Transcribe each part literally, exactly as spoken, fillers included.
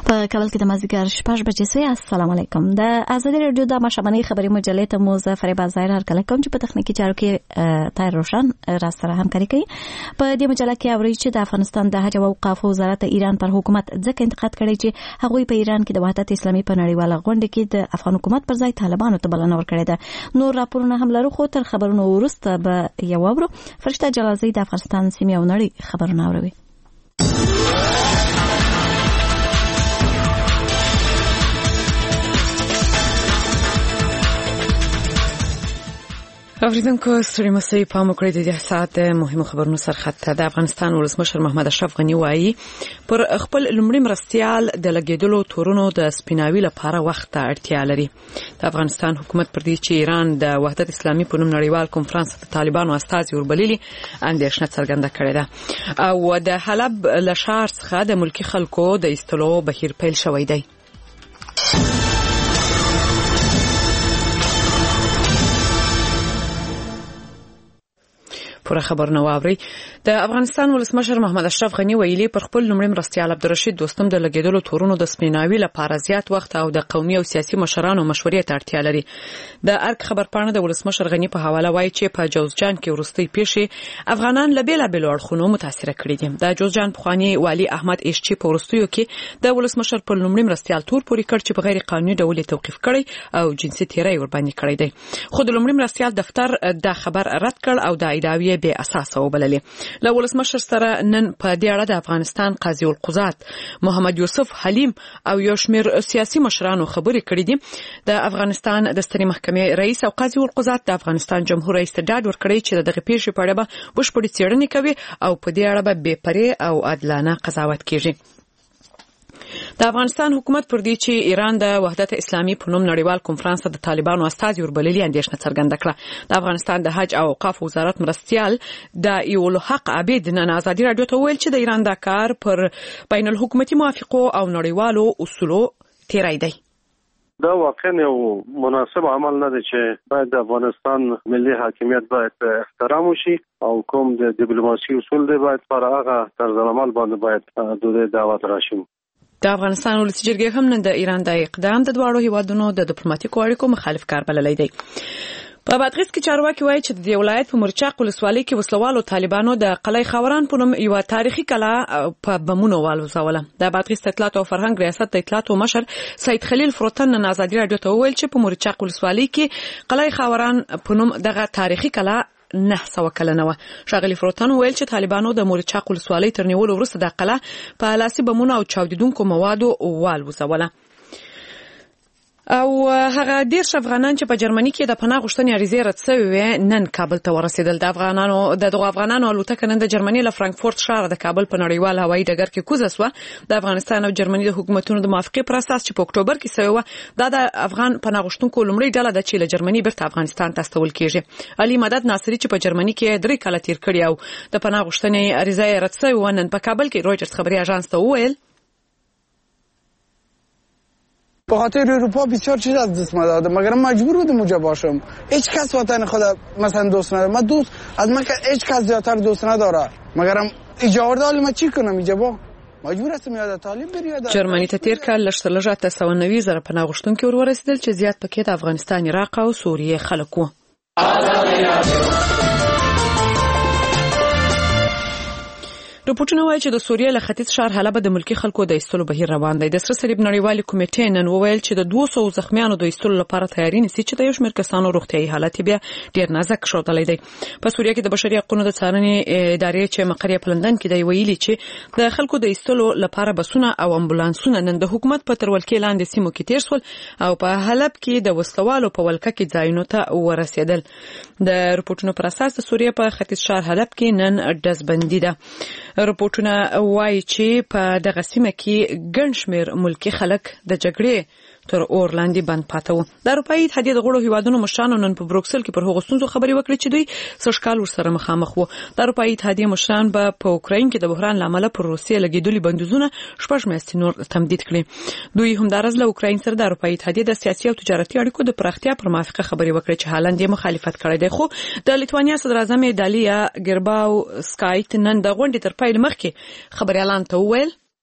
په کابل کې د مازدیګر شپږ بجې سي. السلام علیکم. د ازادي راډیو د مشابهني خبري مجلې ته مو زه فریبا ظاهر هر کله کوم چې په تخنیکی چارو کې طاهر روشن را سره همکاري کوي. په دې مجله کې اوري چې د افغانستان د حج او اوقاف وزارت ایران پر حکومت ځکه انتقاد کړی چې هغوی په ایران کې د وحدت اسلامي په نړیواله غونډه کې د افغان حکومت پر ځای طالبانو ته بلنه ورکړې ده. نور راپورونه هم لرو، خو تر خبرونو وروسته به یو اورو. فرشته جلالزی د افغانستان سیمې او نړۍ خبرونه اوري. اوریدونکو ستړي مسئ پام وکړئ د دې ساعت مهمو خبرونو سرخط. د افغانستان ولسمشر محمد اشرف غنی وایي پر خپل لومړي مرستيال د لګیدلو تورونو د سپیناوي لپاره وخت ته اړتیا لري. د افغانستان حکومت پر دې چې ایران د وحدت اسلامي په نوم نړیوال کنفرانس د طالبانو استازي وربللي اندېښنه څرګنده کړې ده او د حلب له ښار څخه د ملکي خلکو د ایستلو بهیر پیل شوی دی. پوره خبرونه واوري. د افغانستان ولسمشر محمد اشرف غنی ویلي پر خپل لومړي مرستيال عبدالرشید دوستم د لګیدلو تورونو د سپیناوي لپاره زیات وخت او د قومي او سیاسي مشرانو مشورې ته اړتیا لري. د ارګ خبرپاڼه د ولسمشر غنی په حواله وایي چې په جوزجان کې ورستۍ پیښې افغانان له بیلابېلو اړخونو متاثر کړي دي. د جوزجان پخوانی والي احمد ایشچی په ورستیو کې د ولسمشر پر لومړي مرستيال تور پوري کړ چې په غیر قانوني ډول توقيف کړي او جنسي تیری ور باندې کړی دی. خو د لومړي مرستيال دفتر د خبر رد کړ او د ادعاوی به اساس وبللې. له ولسمشر سره نن په دې اړه د افغانستان قاضي القضات محمد یوسف حلیم او یو شمېر سیاسي مشرانو خبرې کړې دي. د افغانستان د سترې محکمې رئیس او قاضي القضات د افغانستان جمهور رئیس ته ډاډ ورکړی چې دغه پیښې په اړه به بشپړې څېړنې کوي او په دې اړه به بې پرې او عادلانه قضاوت کیږي. د افغانستان حکومت پر دې چې ایران د وحدت اسلامي په نوم نړیوال کنفرانس د طالبانو استازي وربللي اندېښنه څرګنده کړه. د افغانستان د حج او اوقاف وزارت مرستيال د ایول حق عبید نن ازادي راډیو ته ویل چې د ایران دا کار پر بین الحکومتي موافقو او نړیوالو اصولو تیری دی. دا واقعا یو مناسب عمل نه دی چې باید د افغانستان ملي حاکمیت باید احترام وشي او کوم د ډیپلوماسي اصول دی باید پر هغه طرز عمل باندې باید د دعوت راشي. د افغانستان ولسي جرګې هم نن د ایران د اقدام د دواړو هیوادونو د ډیپلوماټیکو اړیکو مخالف کار بللی دی. په بادغیس کې چارواکي وایي چې د ولایت په مرچاق ولسوالۍ کې وسلوالو طالبانو د قلعه خاوران په نوم یو تاریخي کلا په بمونو والوزوله. د بادغیس اطلاعات او فرهنګ ریاست د اطلاعات او مشر سید خلیل فروتن نن ازادي راډیو ته وویل چې په مرچاق ولسوالۍ کې قلعه خاوران په نوم دغه تاریخي کلا نه سو کلنه و. شاغلی فروتن ویل چې طالبانو د مورچاق ولسوالۍ تر نیولو وروسته د قلعه په لاسي بمونو او چاودیدونکو موادو والوزوله. او هغه ډیر افغانان چې په جرمني کې د پناه غوښتنې عریضې رد شوې نن کابل ته ورسېدل. د افغانانو د دغه افغانانو الوتکه نن د جرمني له فرانکفورت ښار د کابل په نړیوال هوایي ډګر کې کوزه شوه. د افغانستان او جرمني د حکومتونو د موافقې پر اساس چې په اکتوبر کې شوی و دا د افغان پناه غوښتونکو لومړی ډله ده چې له جرمني بیرته افغانستان ته استول کیږي. علي مدد ناصری چې په جرمني کې درې کاله تیر کړی او د پناه غوښتنې عریضه رد شوی نن په کابل کې رویټرز خبري اژانس ته وویل به خاطر اروپا بسیار چیز از دست داده مگر مجبور بودم اونجا باشم. هیچ کس وطن خود مثلا دوست نداره. من دوست از من هیچ کس زیادتر دوست نداره مگرم اجازه دال ما چی کنم اینجا با مجبور هستم یاد طالب بریاد. جرمني ته تیر کال لږ ته سو نوي زره پناه غوښتونکي ورورسېدل چې زیات پکې د افغانستان، عراق او سوریه خلک وو. رپورټونه وایي چې د سوریې له ختیځ ښار حلب د ملکي خلکو د ایستلو بهیر روان دی. د سره صلیب نړیوالې کمیټې نن وویل چې د دوه سوه زخمیانو د ایستلو لپاره تیاری نیسي چې د یو شمېر کسانو روغتیايي حالت بیا ډیر نازک ښودلی دی. په سوریه کې د بشري حقوقو د څارنې ادارې چې مقر یې په لندن کې دی ویلي چې د خلکو د ایستلو لپاره بسونه او امبولانسونه نن د حکومت په ترولکې لاندې سیمو کې تیر شول او په حلب کې د وسلوالو په ولکه کې ځایونو ته ورسېدل. د رپورټونو پر اساس د سوریې په ختیځ ښار حلب کې نن ډزبندي ده. رپورټونه وایي چې په دغه سیمه کې ګڼ شمېر ملکي خلک د جګړې تر اور لاندې بند پاته وو. د اروپایي اتحادیې د غړو هیوادونو مشرانو نن په بروکسل کې پر هغو ستونزو خبرې وکړې چې دوی سږ کال ورسره مخامخ وو. د اروپایي اتحادیې مشران به په اوکراین کې د بحران له امله پر روسیې لګېدلي بندیزونه شپږ میاشتې نور تمدید کړي. دوی همداراز له اوکراین سره د اروپایي اتحادیې د سیاسي او تجارتي اړیکو د پراختیا پر موافقه خبرې وکړې چې هالند یې مخالفت کړی دی. خو د لیتوانیا صدراعظم دالیا ګرباو سکایت نن د غونډې تر پیل مخکې خبري اعلان ته وویل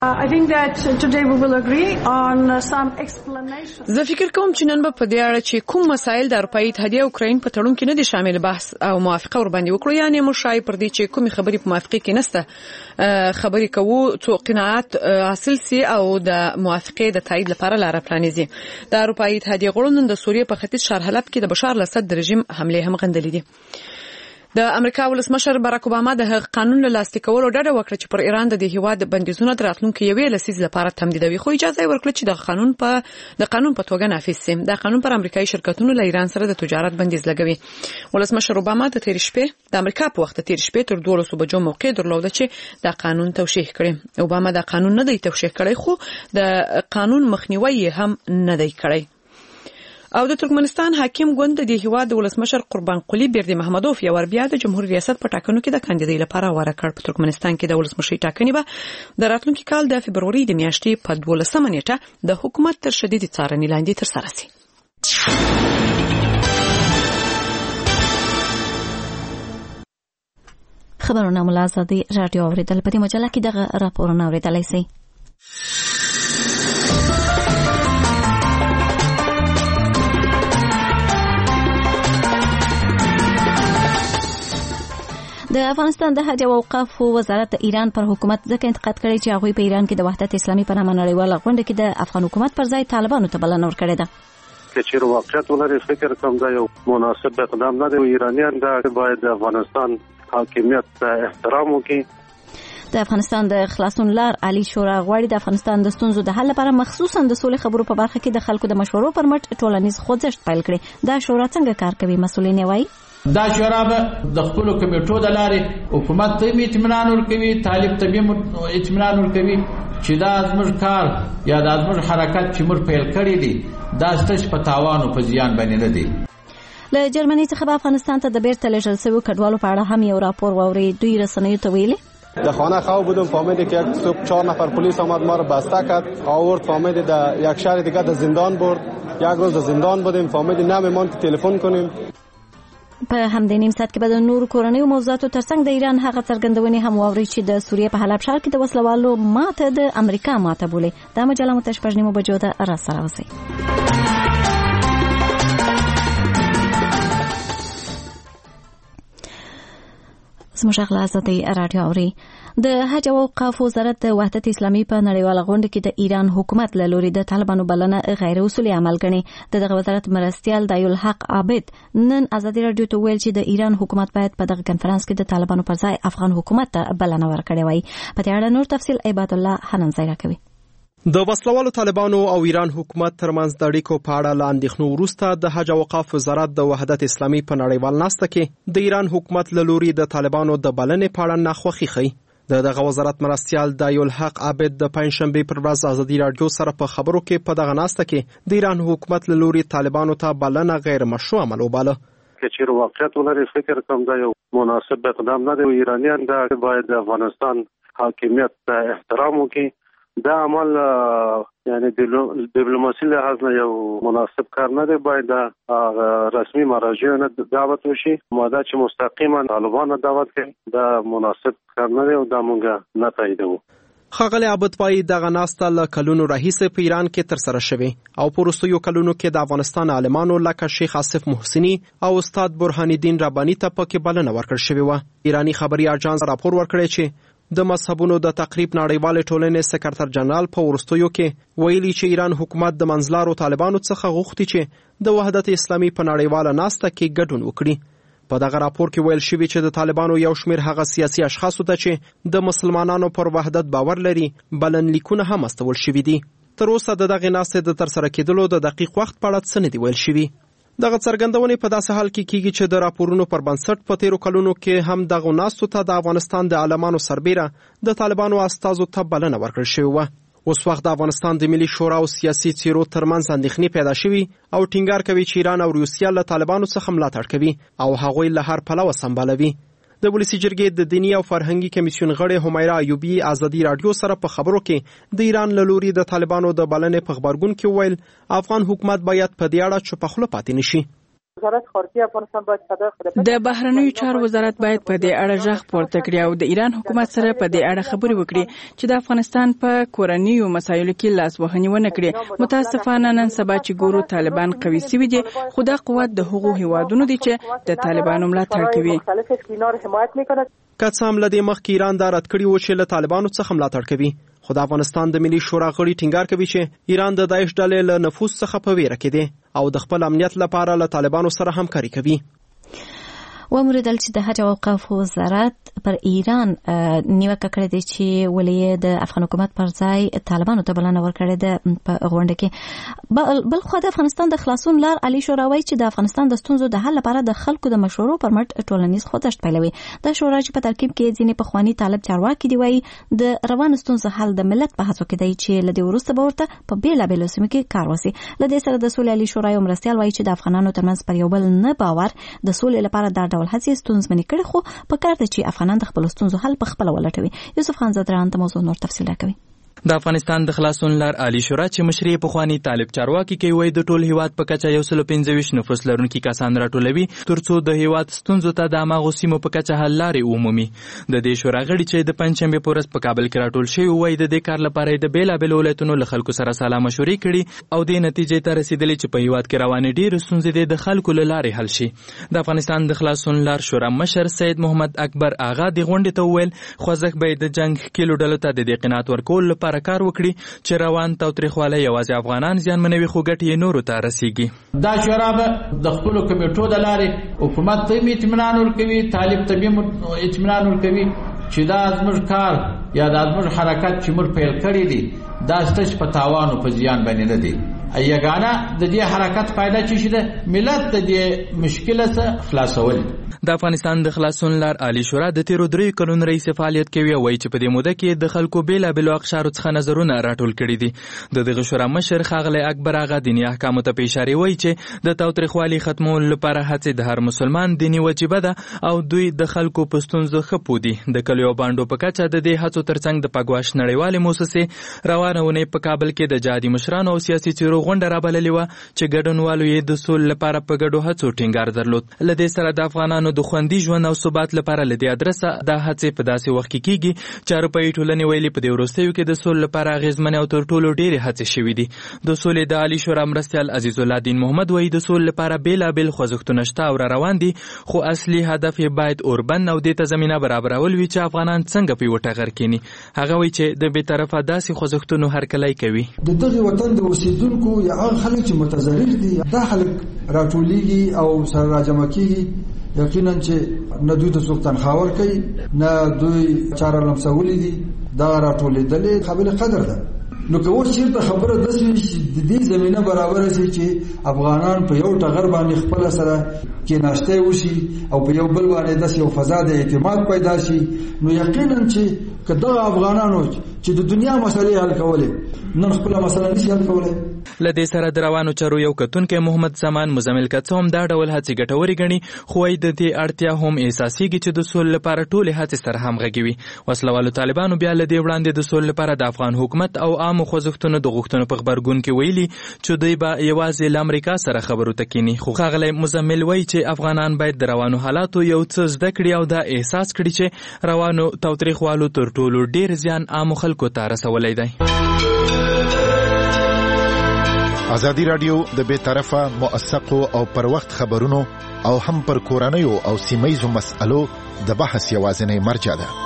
I think that today we will agree on some explanations. زه فکر کوم چې نن به په دې اړه چې کوم مسایل د اروپאי اتحادیه او اوکراین په تړون کې نه دي شامل بحث او موافقه ور باندې وکړو، یعنی موږ شای پر دې چې کومې خبرې په موافقه کې نشته خبرې کوو څو قناعت حاصل سي او د موافقه د تایید لپاره لار پرانیزي. د اروپאי اتحادیه غړو د سوریه په ختیځ ښار حلب کې د بشار الاسد د رژیم حمله هم غندلې دي. د امریکا ولسمشر باراک اوباما د قانون له لاسلیک کولو ډډه وکړه چې پر ایران د هیواد بندیزونه د راتلونکو یوې لسیز لپاره تمدیدوي، خو اجازه ورکړه چې د قانون په د قانون په توګه نافذ شي. د قانون پر امریکایي شرکتونو له ایران سره د تجارت بندیز لګوي. ولسمشر اوباما د تیر شپې د امریکا په وخت تیر شپې تر دولسو بجو موقع درلوده چې د قانون توشیح کړي. اوباما د قانون نه دی توشیح کړی، خو د قانون مخنیوي هم نه دی کړی. او د ترکمنستان حاکم ګوند د هیواد ولسمشر قربان قلی بیردی محمدوف یو ور بیا د جمهوریت ریاست په ټاکنو کې د کاندیدۍ لپاره غوړه کړ. په ترکمنستان کې د ولسمشي ټاکنې به د راتلونکي کال د فبروري د میاشتې په دولسمه نیټه د حکومت تر شدید څارنې لاندې تر سره شي. خبرونه ملازمي رادیو اوریدل په دې مجله کې دغه راپورونه اوریدلای شي. د افغانستان د حج او اوقاف وزارت د ایران پر حکومت ځکه انتقاد کړی چې هغه په ایران کې د وحدت اسلامي په نامه نړیواله غونډه کې د افغان حکومت پر ځای طالبانو ته بلنه ورکړې ده. که چیرې واقعیت ولري فکر کوم دا یو مناسب اقدام نه دی. ایرانیان دا باید د افغانستان حاکمیت ته احترام وکړي. د افغانستان د خلاصون لار عالی شورا غواړي د افغانستان د ستونزو د حل لپاره مخصوصا د سولې خبرو په برخه کې د خلکو د مشورو پر مټ ټولنیز خوځښت پیل کړي. دا شورا څنګه کار کوي؟ مسؤلین وایي دا شورا به د خپل کمیټو د لارې حکومت ته اطمینان ورکوي، طالب ته اطمینان ورکوي چې دا زموږ کار یا دا زموږ حرکت چې موږ پیل کړی دی دا ستاسو په تاوان او په زیان باندې نه دی. له جرمني څخه به افغانستان ته د بیرته لېږل شویو کډوالو په اړه هم یو راپور واوري. دوی رسنیو ته ویلي در خانه خواب بودم، فهمیدیم که یک صبح چهار نفر پلیس آمد ما رو بسته کرد، آورد فهمیدیم در یک شهر دیگه در زندان برد. یک روز در زندان بودیم، فهمیدیم نمیمان که تلفن کنیم. په همدې نیم ساعت کې به د نورو کورنیو موضوعاتو ترڅنګ د ایران هغه څرګندونې هم واوري چې د سوریې په حلب ښار کې د وسلوالو ماته د امریکا ماته بولي. دا مجله مو تر شپږ نیمو بجو ده را سره اوسئ. زموږ غلا آزادي رادیو اوري. د حج او اوقاف وزارت د وحدت اسلامي په نړیواله غونډه کې د ایران حکومت له لوري د طالبانو بلنه غیر اصولي عمل ګڼي. دغه وزارت مرستيال دایول حق عابد نن آزادي رادیو ته ویل چې د ایران حکومت باید په دغه کنفرانس کې د طالبانو پر ځای افغان حکومت ته بلنه ورکړي وای. په دې اړه نور تفصیل عبادت الله حنان زیرا کوي. د وسلوالو طالبانو او ایران حکومت ترمنځ د اړیکو په اړه لاندېښنو وروسته د حج او اوقاف وزارت د وحدت اسلامي په نړیوال ناسته کې د ایران حکومت له لوري د طالبانو د بلنې په اړه ناخوښي ښیي. د دغه وزارت مرستيال دایول حق عابد د پنځشنبه پر ورځ آزادي رادیو سره په خبرو کې په دغه ناسته کې د ایران حکومت له لوري طالبانو ته بلنه غیر مشروع عمل وباله. که چیرې واقعیت ولري فکر کوم دا یو مناسب اقدام نه دی. ایرانیان دا باید د افغانستان حاکمیت ته احترام وکړي. دا عمل یعنی دیپلوماسي لحاظ نه یو مناسب کار نه دی. باید رسمي مراجعو نه دعوت وشي. ماده چې مستقیما طالبانو دعوت کوي دا مناسب کار نه دی او دا مونږ نه تاییدوو. ښاغلی عابد وایي دغه ناسته له کلونو راهیسې په ایران کې ترسره شوې او په وروستیو کلونو کې د افغانستان عالمانو لکه شیخ آصف محسني او استاد برهان الدین رباني ته پکې بلنه ورکړل شوې وه. ایراني خبري اژانس راپور ورکړی چې د مذهبونو د تقریب نړیوالې ټولنې سکرټر جنرال په وروستیو کې ویلي چې ایران حکومت د منځلارو طالبانو څخه غوښتي چې د وحدت اسلامي په نړیواله ناسته کې ګډون وکړي. په دغه راپور کې ویل شوی چې د طالبانو یو شمېر هغه سیاسي اشخاصو ته چې د مسلمانانو پر وحدت باور لري بلنلیکونه هم استول شوي دي. تر اوسه د دغې ناستې د ترسره کېدلو د دقیق وخت په اړه څه نه دي ویل شوي. دغه څرګندونې په داسې حال کې کیږي چې د راپورونو پر بنسټ په تیرو کلونو کې هم دغه ناستو ته د افغانستان د عالمانو سربیره د طالبانو استازو ته بلنه ورکړل شوې وه. اوس وخت د افغانستان د ملي شورا او سیاسي څیرو ترمنځ اندېښنې پیدا شوي او ټینګار کوي چې ایران او روسیه له طالبانو څخه ملاتړ کوي او هغوی له هر پلوه سمبالوي. د ولسی جرګې د دینی او فرهنګي کمیسیون غړي همیرا ایوبی آزادي رادیو سره په خبرو کې د ایران له لوري د طالبانو د بلنې په خبرګون کې ویل افغان حکومت باید په دې اړه چوپ خوله پاتې نشي. وزارت خارجه افغانستان باید صدای خود د بهرنیو چارو وزارت باید په دې اړه ژغ پورته کړي او د ایران حکومت سره په دې اړه خبرې وکړي چې د افغانستان په کورنیو مسایلو کې لاس وهنې ونه کړي. متاسفانه نن سبا چې ګورو طالبان قوي شوي دي، خو دا قوت د هغو هیوادونو دي چې د طالبانو ملاتړ کوي. که څه هم له دې مخکې ایران دا رد کړي و چې له طالبانو څخه ملاتړ کوي، خو د افغانستان د ملي شورا غړي ټینګار کوي چې ایران د داعش ډلې له نفوذ څخه په ویره کې دی او د خپل امنیت لپاره له طالبانو سره همکاري کوي. وموریدل چې د حج او اوقاف وزارت پر ایران نیوکه کړې ده چې ولې د افغان حکومت پر ځای طالبانو ته بلنه ورکړې ده په غونډه کې. بل خو د افغانستان د خلاصون لار علي شوراوي چې د افغانستان د ستونزو د حل لپاره د خلکو د مشورو پر مټ ټولنیز خوځښت پیلوي. د شورا چې په ترکیب کې ځینې پخواني طالب چارواکي دی وایي د روان ستونزو حل د ملت په هڅو کې دی چې لدې وروسته به ورته په بیلابېلو سیمو کې کار وشي. له دې سره د سولې علي شورا یو مرستیال وایي چې د افغانانو ترمنځ پر یو بل نه باور د سولې لپاره دا ډول هڅې ستونزمنې کړي، خو په کار ده چې افغانان د خپل ستونزو حل په خپل ولټوي. یوسف خان زدران ته موضوع نور تفصیل راکوي. د افغانستان د خلاصون لار عالی شورا چې مشري په خواني طالب چارواکي کوي وای د ټول هیواد په کچه یو سل پنځه ویشت نفوس لرونکي کسان راټولوي ترڅو د هیواد ستونزو ته د اماغو سیمو په کچه حل لارې ومومي. د دې شورا غړي چې د پنځشنبه په ورځ په کابل کې راټول شوي وای د دې کار لپاره د بیلابېلو ولایتونو له خلکو سره سلا مشورې کړي او د نتیجې ته رسیدلې چې په هیواد کې روانې ډېرې ستونزې د خلکو له لارې حل شي. د افغانستان د خلاصون لار شورا مشر سید محمد اکبر آغا د غونډې ته وویل خوځښت به د جنگ کیلو ډلو ته د دې قناعت ورکول لپاره کار وکړي چې روان تاوتریخوالی یوازې افغانان زیانمنوي خو ګټې یې نورو ته رسیږي. دا شورا به د خپلو کمیټو د لارې حکومت ته هم اطمینان ورکوي، طالب ته هم اطمینان ورکوي چې دا زموږ کار یا دا زموږ حرکت چې موږ پیل کړی دی دا ستاسو په تاوان او په زیان باندې نه دی. یګانه د دې حرکت فائدہ چې شته ملت د دې مشکله څخه خلاصول. د افغانستان د خلاصون لار عالی شورا د تیرو درې کلونو رئیس فعالیت کوي او وایي چې په دې موده کې د خلکو بیلابېلو اقشارو څخه نظرونه راټول کړي دي. د دغه شورا مشر ښاغلی اکبر آغا دیني احکامو ته په اشاره وایي چې د تاوتریخوالي ختمولو لپاره هڅې د هر مسلمان دیني وجیبه ده او دوی د خلکو په ستونزو ښه پوه دي. د کلیو بانډو په کچه د دې هڅو ترڅنګ د پګواش نړیوالې موسسې روانه ونې په کابل کې د جهادي مشرانو او سیاسي څیرو غونډه رابللې وه چې ګډونوالو یې د سولې لپاره په ګډو هڅو ټینګار درلود. له دې سره د افغانانو د خوندي ژوند او ثبات لپاره له دې ادرسه دا هڅې په داسې وخت کې کیږي چې اروپایي ټولنې ویلي په دې وروستیو کې د سولې لپاره اغېزمنې او تر ټولو ډېرې هڅې شوي دي. د سولې د عالي شورا مرستیال عزیز الله دین محمد وایي د سولې لپاره بیلابېل خوځښتونه شته او را روان دي، خو اصلي هدف یې باید اوربند او دې ته زمینه برابرول وي چې افغانان څنګه په یوه ټغر کینی. هغه وایي چې د بې طرفه داسې خوځښتونو هرکلی کوي. د دغه وطن د اوسیدونکو یا هغه خلک چې متضرر دي دا خلک راټولیږي او سره راجمع کیږي، یقینا چې نه دوی ته څوک تنخوا ورکوي نه دوی چاره لمسولې دي، دا راټولېدلې قابل قدر ده. نو که اوس چېرته خبره داسې وي چې د دې زمینه برابره شي چې افغانان په یو ټغر باندې خپله سره کېناستی وشي او په یو بل باندې داسې یو فضا د اعتماد پیدا شي، نو یقینا چې که دغه افغانانو چې د دنیا مسلې حل کولې نن خپله مسله نشي حل کولی. له دې سره د روانو چارو یو کتونکی محمد زمان مزمل که څه هم دا ډول هڅې ګټورې ګڼي، خو وایي د دې اړتیا هم احساسېږي چې د سولې لپاره ټولې هڅې سره همغږې وي. وسلوالو طالبانو بیا له دې وړاندې د سولې لپاره د افغان حکومت او عامو خوځښتونو د غوښتنو په غبرګون کې ویلي چې دوی به یوازې له امریکا سره خبرو ته کینی. خو ښاغلی مزمل وایي چې افغانان باید د روانو حالاتو یو څه زده کړي او دا احساس کړي چې روانو تاوتریخوالو تر ټولو ډېر زیان عامو خلکو ته رسولی دی. ازادي رادیو د بې طرفه موثقو او پر وخت خبرونو او هم پر کورنیو او سیمه‌یزو مسألو د بحث یوازینی مرجع ده.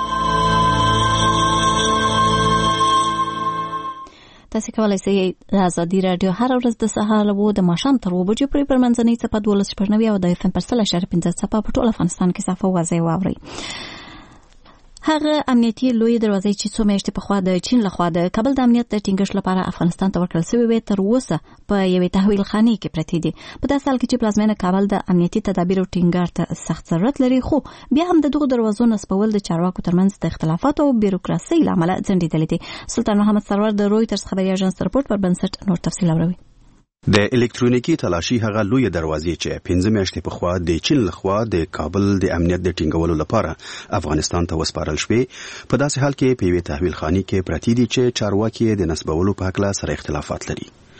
تاسو کولای شئ د ازادي رادیو هر ورځ د سهار له وو د ماښام تر اووه بجې پورې پر منځنۍ څپه دولس شپږ نوي او د اف ام پر سل اشاره پنځه څپه په ټول افغانستان کې صافه واضح واورئ. هغه امنیتي لوی دروازې چې څو میاشتې پخوا د چین لخوا د کابل د امنیت د ټینګښت لپاره افغانستان ته ورکړل شوې وې تر اوسه په یوې تحویل خانې کې پرتې دي. په داسې حال کې چې پلازمینه کابل د امنیتي تدابیرو ټینګار ته سخت ضرورت لري، خو بیا هم د دغو دروازو نصبول د چارواکو ترمنځ د اختلافاتو او بیروکراسۍ له امله ځنډېدلې دي. سلطان محمد سرور د رویټرز خبري اژانس رپورټ پر بنسټ نور تفصیل اوري. د الکترونیکی تلاشي هغه لوی دروازې چې پنځه میاشتې پخوا د چین لخوا د کابل د امنیت د ټینګولو لپاره افغانستان ته وسپارل شوې، په داسې حال کې په یوې تحویل خانې کې پرتې دي چې چارواکي د نسبولو په هکله سره اختلافات لري.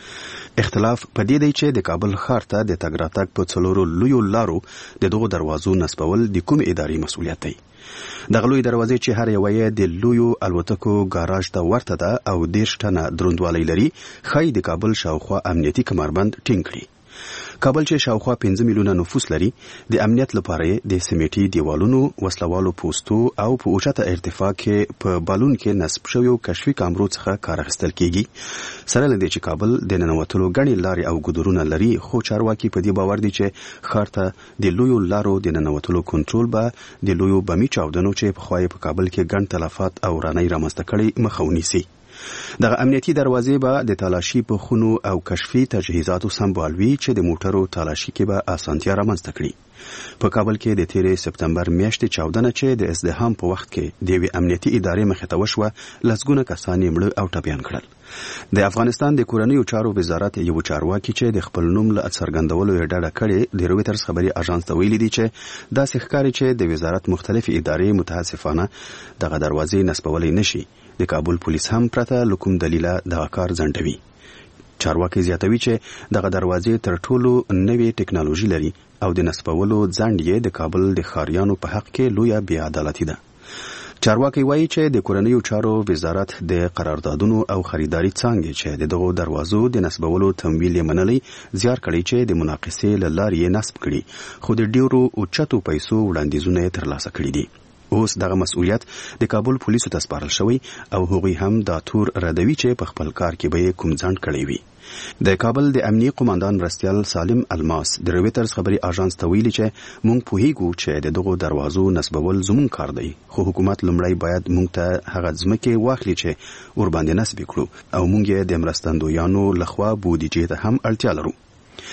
اختلاف په دې دی چې د کابل ښار ته د تګ راتګ په څلورو لویو لارو د دغو دروازو نصبول د کوم ادارې مسؤلیت دی. دغه لوی دروازې چې هر یوه یې د لویو الوتکو ګاراژ ته ورته ده او دېرش ټنه دروندوالی لري، ښایي د کابل شاوخوا امنیتي کمربند ټینګ کړي. کابل چې شاوخوا پنځه میلیونه نفوس لري، د امنیت لپاره د سیمټي دیوالونو، وسلوالو پوستو او په اوچته ارتفاع کې په بالون کې نصب شویو کشفي کامرو څخه کار اخیستل کیږي. سره له دې چې کابل د ننوتلو ګڼې لارې او ګودرونه لري، خو چارواکي په دې باور دي چې ښار ته د لویو لارو د ننوتلو کنټرول به د لویو بمي چاودنو چې پخوا یې په کابل کې ګڼ تلفات او رانۍ رامنځته کړي مخه ونیسي. دغه امنیتي دروازې به د تالاشي په خونو او کشفي تجهیزاتو سمبال وي چې د موټرو تالاشي کې به اسانتیا رامنځته کړي. په کابل کې د تیرې سپتمبر میاشتې چاودنه چې د ازدحام په وخت کې د یوې امنیتي ادارې مخې ته وشوه، لسګونه کسان یې مړه او ټپیان کړل. د افغانستان د کورنیو چارو وزارت یو چارواکي چې د خپل نوم له څرګندولو یې ډډه کړې، د رویټرز خبري اژانس ته ویلي دي چې داسې ښکاري چې د وزارت مختلفې ادارې متاسفانه دغه دروازې نصبولی نشي. د کابل پولیس هم پرته له کوم دلیله دغه کار ځنډوي. چارواکي زیاتوي چې دغه دروازې تر ټولو نوې ټکنالوژي لري او د نصبولو ځنډ یې د کابل د ښاریانو په حق کې لویه بې عدالتي ده. چارواکي وایي چې د کورنیو چارو وزارت د قراردادونو او خریداري څانګې چې د دغو دروازو د نصبولو تمویل یې منلی، زیار کړی چې د مناقصې له لارې یې نصب کړي، خو د ډیرو اوچتو پیسو وړاندیزونه یې ترلاسه کړي دي. اوس دغه مسؤلیت د کابل پولیسو ته سپارل شوی او هغوی هم دا تور ردوي چې په خپل کار کې به کوم ځنډ کړی وي. د کابل د امنیي قوماندان مرستیال سالم الماس د رویټرز خبري اژانس ته ویلي چې مونږ پوهیږو چې د دغو دروازو نصبول زموږ کار دی، خو حکومت لومړی باید مونږ ته هغه ځمکې واخلي چې ور باندې نصب کړو او مونږ یې د مرستندویانو لخوا بودیجې ته هم اړتیا لرو.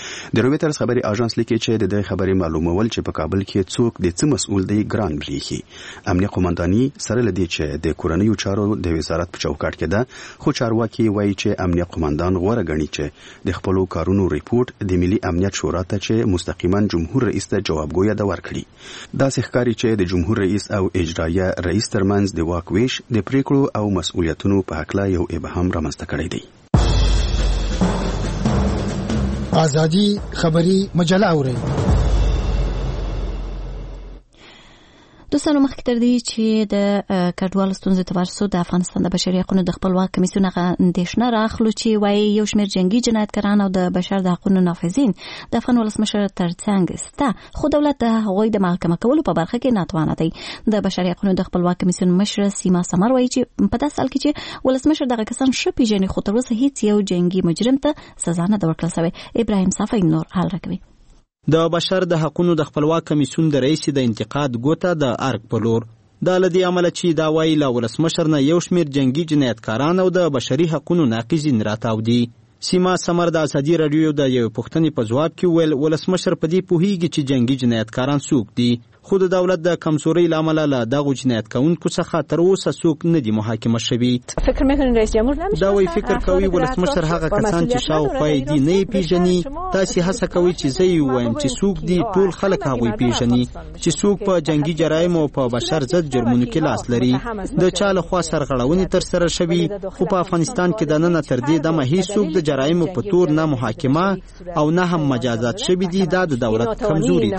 د رویټرز خبري اژانس لیکي چې د دې خبرې معلومول چې په کابل کې څوک د څه مسؤل دی ګران بریښي. امنیه قومانداني سره لدی چې د کورنیو چارو د وزارت په چوکاټ کې ده، خو چارواکي وایي چې امنیه قوماندان غوره ګڼي چې د خپلو کارونو ریپورت د ملي امنیت شورا ته چې مستقیما جمهور رئیس ته جوابګویه ده ورکړي. داسې ښکاري چې د جمهور رئیس او اجرایه رئیس ترمنځ د واک ویش د پریکړو او مسؤلیتونو په هکله یو ابهام رامنځته کړی دی. آزادی خبری مجله اورئ. دوستانو مخکې تر دې چې د کډوالو ستونزې ته ورسو، د افغانستان د بشري حقوقو د خپلواک کمیسیون هغه اندېښنه راخلو چې وایي یو شمېر جنګي جنایتکاران او د بشر د حقوقو نافذین د افغان ولسمشر ترڅنګ سته، خو دولت د هغوی د محاکمه کولو په برخه کې ناتوانه دی. د بشري حقوقو د خپلواک کمیسیون مشر سیما سمر وایي چې په داسې حال کې چې ولسمشر دغه کسان ښه پیژني، خو تر اوسه هیڅ یو جنګي مجرم ته سزا نه ده ورکړل شوې. ابراهیم صافی نور حال راکوي. د بشر د حقوقو د خپلواک کمیسیون د رئیس د انتقاد ګوته د ارګ په لور دا لدی عمل چې دا وایي له ولسمشر نه یو شمېر جنگي جنایتکاران او د بشري حقوقو ناقضین راتاو دي. سیما سمر د ازادي رادیو د یو پوښتنې په ځواب کې ویل ولسمشر په دې پوهیږي چې جنگي جنایتکاران څوک دي، خو د دولت د کمزورۍ له امله له دغو جنایت کوونکو څخه تر اوسه څوک نه دي محاکمه شوي. فکر میکنین رئیس جمهور نمیشه؟ دا وایي فکر کوي ولسمشر هغه کسان چې شاوخوا یې دي نه یې پیژني. تاسې هڅه کوئ چې زه یې ووایم چې څوک دي، ټول خلک هغوی پیژني چې څوک په جنګي جرایمو او په بشر ضد جرمونو کې لاس لري. د چا لخوا سرغړونې ترسره شوي، خو په افغانستان کې دننه تر دې دمه هیڅوک د جرایمو په تور نه محاکمه او نه هم مجازات شوي دي. دا د دولت کمزوري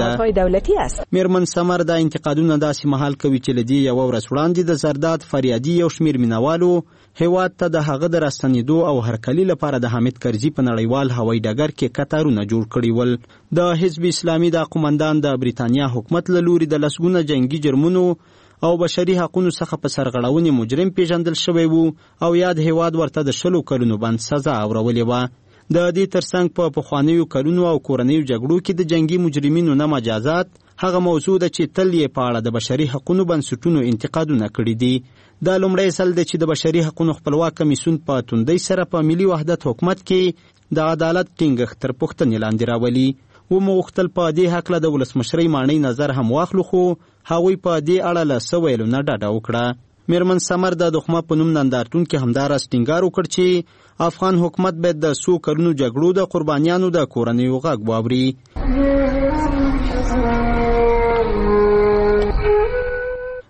ده. میرمن سمر دا انتقاد دونه داسې محل کوي چې لدی یو ورځ وړاندې د زرداد فریادي یو شمیر مینوالو هیواد ته د هغه د راستنېدو او هرکلي لپاره د حامد کرزي په نړیوال هوایي ډګر کې کتارونه جوړ کړي ول. د حزب اسلامي د قومندان د بریتانیا حکومت له لوري د لسګونه جنگي جرمونو او بشري حقوقو څخه په سرغړونې مجرم پیژندل شوی وو او یاد هیواد ورته د شلو کلونو بند سزا اورولې وه. د دې ترڅنګ په پخوانیو کلونو او کورنیو جګړو کې د جنگي مجرمینو نه مجازات هغه موضوع ده چې تل یې په اړه د بشري حقوقو بنسټونو انتقادونه کړي دي. دا لومړی ځل دی چې د بشري حقوقو خپلواک کمیسیون په توندۍ سره په ملي وحدت حکومت کې د عدالت ټینګښت تر پوښتنې لاندې راولي. ومو غوښتل په دې هکله د ولسمشرۍ ماڼۍ نظر هم واخلو، خو هغوی په دې اړه له څه ویلو نه ډډه وکړه. میرمن سمر د دښمه په نوم نندارتون کې همداراز ټینګار وکړ چې افغان حکومت باید د څو کلونو جګړو د قربانیانو د کورنیو غږ واوري.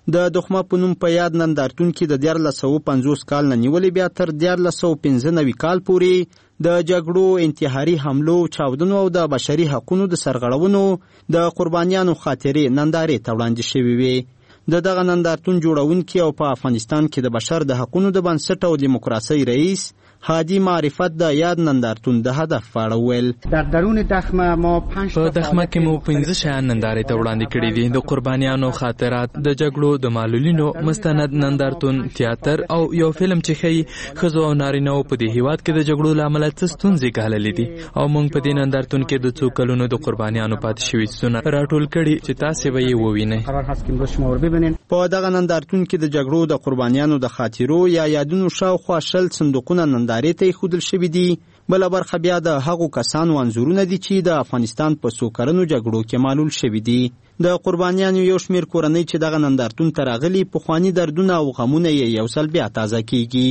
د دښمه په نوم په یاد نندارتون کې د دیارلس سوه پنځوس کال نه نیولې بیا تر دیارلس سوه پنځه نوي کال پورې د جګړو، انتحاري حملو، چاودنو او د بشري حقونو د سرغړونو د قربانیانو خاطرې نندارې ته وړاندې شوې وې. د دغه نندارتون جوړونکي او په افغانستان کې د بشر د حقونو د بنسټ او دیموکراسۍ رئیس هادي معرفت د یاد نندارتون د هدف په اړه وویل. در درون دخمه ما پنځه په دخمه کې مو پنځه شیان نندارې ته وړاندې کړي دي: د قربانیانو خاطرات، د جګړو د معلولینو مستند نندارتون، تیاتر او یو فلم چې ښیي ښځو او نارینه‌و په دې هیواد کې د جګړو له امله څه ستونزې ګاللې دي. او موږ په دې نندارتون کې د څو کلونو د قربانیانو پاتې شوي څیزونه راټول کړي چې تاسې به یې ووینئ. په دغه نندارتون کې د جګړو د قربانیانو د خاطرو یا یادونو شاوخوا شل صندوقونه نندارې ته ایښودل شوي دي. بله برخه بیا د هغو کسانو انځورونه دي چې د افغانستان په څو کلنو جګړو کې معلول شوي دي. د قربانیانو یو شمېر کورنۍ چې دغه نندارتون ته راغلي پخواني دردونه او غمونه یې یو ځل بیا تازه کیږي.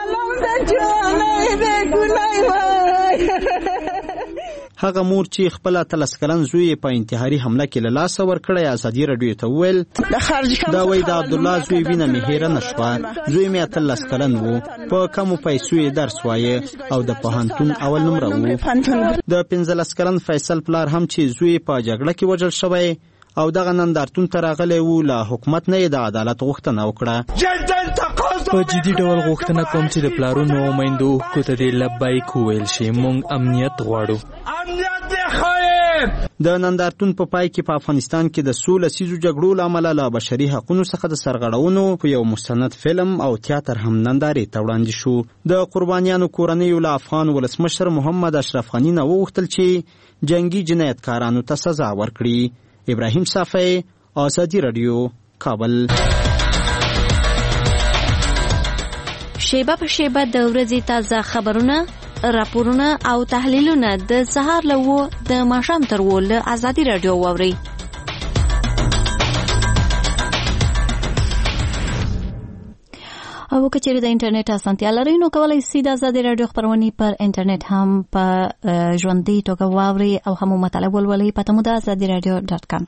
هغه مور چې خپل اتلس کلن زوی په انتحاري حمله کې له لاسه ورکړی ازادي راډیو ته وویل دا وایي د عبدالله زوی وینه مې هیره نه شوه. زوی مې اتلس کلن و، په کمو پیسو یې درس وایه او د پوهنتون اول نمره و. د پنځلس کلن فیصل پلار هم چې زوی په جګړه کې وژل شوی او دغه نندارتون ته راغلی و، له حکومت نه یې د عدالت غوښتنه وکړه. په جدي ډول غوښتنه کوم چې د پلارونو او میندو حقوقو ته دې لبیک وویل شي. موږ امنیت غواړو. د نندارتون په پای کې په افغانستان کې د څو لسیزو جګړو له امله له بشري حقونو څخه د سرغړونو په یو مستند فلم او تیاتر هم نندارې ته وړاندې شو. د قربانیانو کورنیو له افغان ولسمشر محمد اشرف غني نه وغوښتل چې جنگي جنایتکارانو ته سزا ورکړي. ابراهیم صافی، آزادی رادیو، کابل. شیبه په شیبه د ورځې تازه خبرونه، راپورونه او تحلیلونه د سهار له وو د ماښام تر وو له آزادی رادیو واورئ. او که چیرې د انټرنیټ اسانتیا لرئ نو کولی شئ د آزادي راډیو خپرونې پر انټرنیټ هم په ژوندۍ توګه واورئ او هم مطالب ولولئ. پته مو د آزادي راډیو ډاټ کام.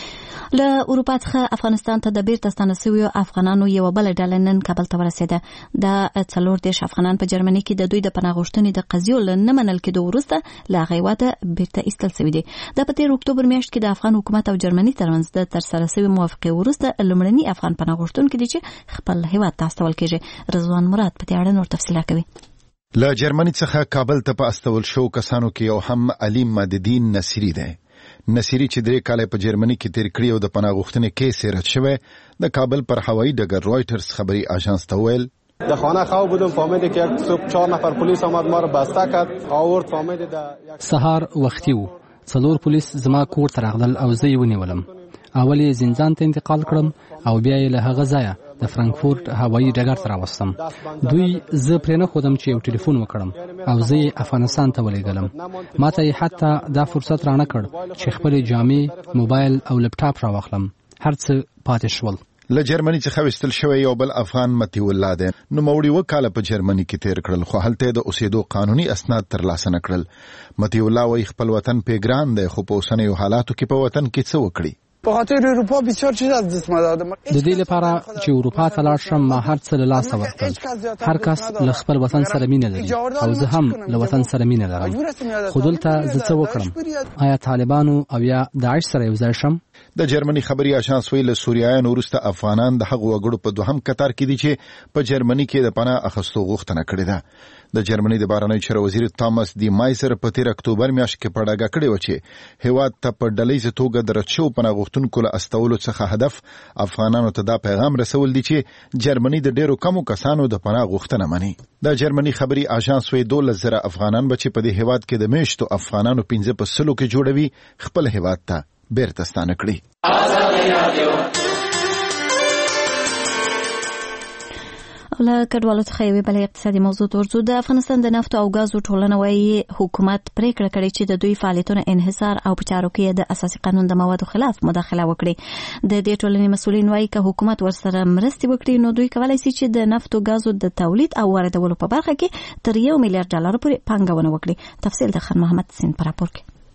له اروپا څخه افغانستان ته د بیرته ستانه شویو افغانانو یوه بله ډله نن کابل ته ورسېده. د څلور دېرش افغانان په جرمني کې د دوی د پناه غوښتنې د قضیو له نه منل کېدو وروسته له هغه هېواده بیرته ایستل شوي دي. دا په تېر اکتوبر میاشت کې د افغان حکومت او جرمني ترمنځ د ترسره شوې موافقې وروسته لومړني افغان پناه غوښتونکي دي چې خپل هېواد ته استول کېږي. رضوان مراد په دې اړه نور تفصیلات کوي. له جرمني څخه کابل ته په استول شو کسانو کې یو هم علي مددین نصیری دی. نصیری چې درې کاله په جرمني کې تیر کړی او د پناه غوښتنې کیس یې رد شوی د کابل پر هوایی ډګر رویټرز خبري آژانس ته وویل در خانه خواب بودم، فهمیدم که یک صبح چهار نفر پلیس آمد ما رو بسته کرد، آورد فهمیدم در سهار وختي و څلور پلیس زما کور ته راغلل او زه یې ونیولم. اول یې زندان ته انتقال کړم او بیا یې له هغه ځایه د فرانکفورت هوایی ډګر ته راوستم. دوی زه پرې نه ښودم چې یو ټلیفون وکړم او زه یې افغانستان ته ولېږلم. ما ته یې حتی دا فرصت رانه کړ چې خپلې جامې، موبایل او لپټاپ راواخلم. هر څه پاتې شول. له جرمني څخه وستل شوی یو بل افغان متی الله دی. نو موړي وکاله په جرمني کې تیر کړل خو هلته د اوسېدو قانوني اسناد ترلاسه نه کړل. متی الله وايي خپل وطن په ګران دی خو په اوسنیو حالاتو کې په وطن کې څه وکړي. به خاطر اروپا بسیار چیز از دست دادم. د دې لپاره چې اروپا ته لاړ شم ما هر څه له لاسه ورکړل. هر کس له خپل وطن سره مینه لري او زه هم له وطن سره مینه لرم. خو دلته زه څه وکړم؟ آیا طالبانو او یا داعش سره یو ځای شم؟ د جرمني خبري آژانس ویل سوریایانو وروسته افغانان د هغو وګړو په دوهم کتار کې دي چې په جرمني کې د پناه اخیستو غوښتنه کړې ده. د جرمني د بهرنیو چارو وزیر تامس دی مایسر په تیر اکتوبر میاشت کې پړاګه کړې و چې هیواد ته په ډلهیزه توګه د رچو پناه غوښتونکو له استولو څخه هدف افغانانو ته دا پیغام رسول دي چې جرمني د ډیرو کمو کسانو د پناه غوښتنه مني. د جرمني خبري آژانس وی دولس زره افغانان به چې په دې هیواد کې د میشتو افغانانو پنځه په سلو کې جوړوي خپل هیواد ته بیرته ستانه کړي. له کډوالو څخه یوې بلې اقتصادي موضوع ته ورځو. د افغانستان د نفتو او ګازو ټولنه وایي حکومت پریکړه کړې چې د دوی فعالیتونه انحصار او په چارو کې د اساسي قانون د موادو خلاف مداخله وکړي. د دې ټولنې مسؤلین وایي که حکومت ورسره مرستې وکړي نو دوی کولی شي چې د نفتو ګازو د تولید او واردولو په برخه کې تر یو میلیارډ ډالر پورې پانګونه وکړي. تفصیل د خان محمد سین په راپور کې.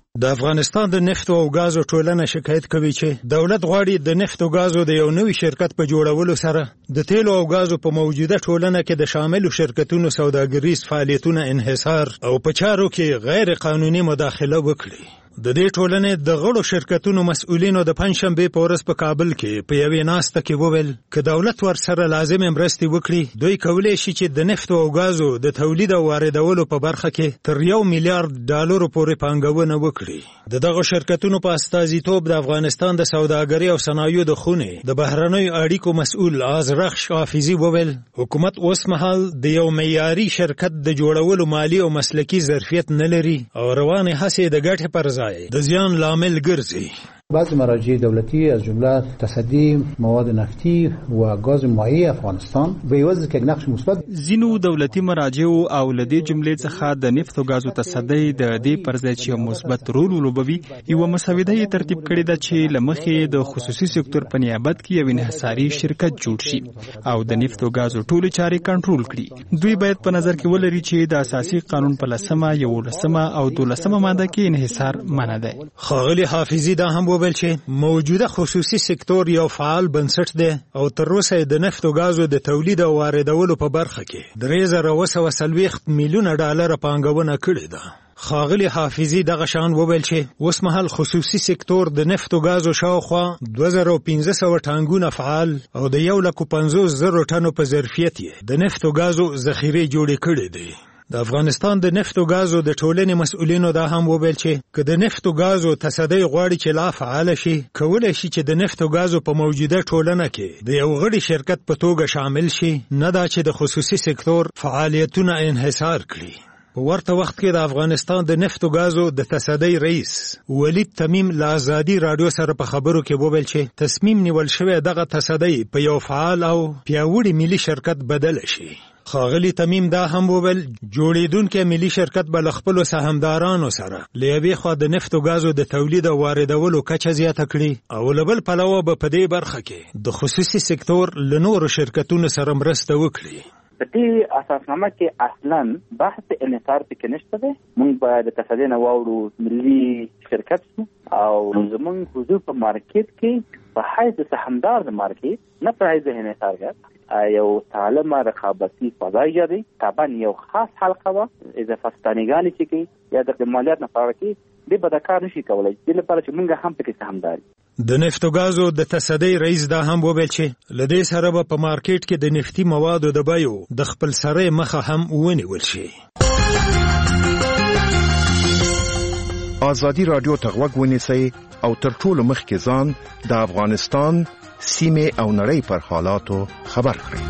د افغانستان د نفت او غازو ټولنه شکایت کوي چې دولت غواړي د نفت او غازو د یو نوي شرکت په جوړولو سره د تیلو او غازو په موجوده ټولنه کې د شاملو شرکتونو سوداګریز فعالیتونه انحصار او په چارو کې غیر قانوني مداخله وکړي. د دې ټولنې د غړو شرکتونو مسؤلینو د پنځشنبه په ورځ په کابل کې په یوې ناسته کې وویل چې دولت ورسره لازم مرستې وکړي دوی کولای شي چې د نفت او غازو د تولید او واردولو په برخه کې تر یو میلیارډ ډالر پورې پانګونه وکړي. د دغه شرکتونو په استازیتوب د افغانستان د سوداګرۍ او صنایعو د خونې د بهرنیو اړیکو مسؤل آزرخش حافظي وویل حکومت اوس مهال د یو معیاري شرکت د جوړولو مالی او مسلکي ظرفیت نه لري او روانې هڅې د ګټې پر ځای د زیان لامل ګرځي. بعض مراجع دولتی از جمله تصدی مواد نفتی و گاز مایع افغانستان به عوض یک نقش مثبت زینو دولتی مراجع او لدی جملې څخه د نفت او غازو تصدی د دې پرځای چې مثبت رول ولوبوي یو مسوده ترتیب کړی ده چې لمخې د خصوصي سکتور په نیابت کې یو انحصاري شرکت جوړ شي او د نفت او غازو ټول چارې کنټرول کړي. دوی باید په نظر کې ولري چې د اساسي قانون په لسمه یو لسمه او دولسمه ماده کې انحصار منع ده. خاغلی حافظي دا هم وویل چې موجوده خصوصي سکتور یو فعال بنسټ دی او تر اوسه د نفت او غازو د تولید او واردولو په برخه کې درې زره اوه سوه څلوېښت میلیونه ډالر پانګونه کړې ده. خاغلی حافظي دغه شان وویل چې اوس مهال خصوصي سکتور د نفت او غازو شاوخوا دوه زره پنځه سوه ټانګونه فعال او د یو لک پنځوس زره ټنو په ظرفیت یې د نفت او غازو ذخیرې جوړې کړې دي. د افغانستان د نفت او غازو د ټولنې مسؤلینو دا هم وویل چې که د نفت او غازو تصدی غواړي چې لا فعال شي کولای شي چې د نفت او غازو په موجوده ټولنه کې د یو غړي شرکت په توګه شامل شي نه دا چې د خصوصي سکتور فعالیتونه انحصار کړي. په ورته وخت کې د افغانستان د نفت او غازو د تصدی رئیس ولید تمیم له آزادي رادیو سره په خبرو کې وویل چې تصمیم نیول شوی دغه تصدی په یو فعال او پیاوړي ملي شرکت بدل شي. خاغلی تمیم دا هم وویل جوړیدونکې ملي شرکت به خپل سهامدارانو سره لیوي خو د نفت او غازو د تولید او واردولو کچه زیاته کړي او لبل پلوه به په دې برخه کې د خصوصي سکتور له نورو شرکتونو سره مرسته وکړي. په دې اساسنامه کې اصلا بحث انحصار پکې نشته دی. موږ باید د تصدی نه واوړو ملي شرکت او زموږ حضور په مارکیټ کې په حیث سهامدار د مارکیټ نه په حیث د انحصارګر یو سالمه رقابتي فضا ایجادي. طبعا یو خاص حلقه وه اضافه ستانګانې چې کوي یا د مالیات نه فرق کوي دې به دا کار نشي کولی. دې لپاره چې موږ هم پکې سهامدار یو. د نفت او غازو د تصدی رئیس دا هم وویل چې له دې سره به په مارکیټ کې د نفتي موادو د بیو د خپل سرې مخه هم ونیول شي. آزادي رادیو ته غوږ ونیسئ او تر ټولو مخکې ځان د افغانستان سیمه او نړۍ پر حالاتو خبر کړئ.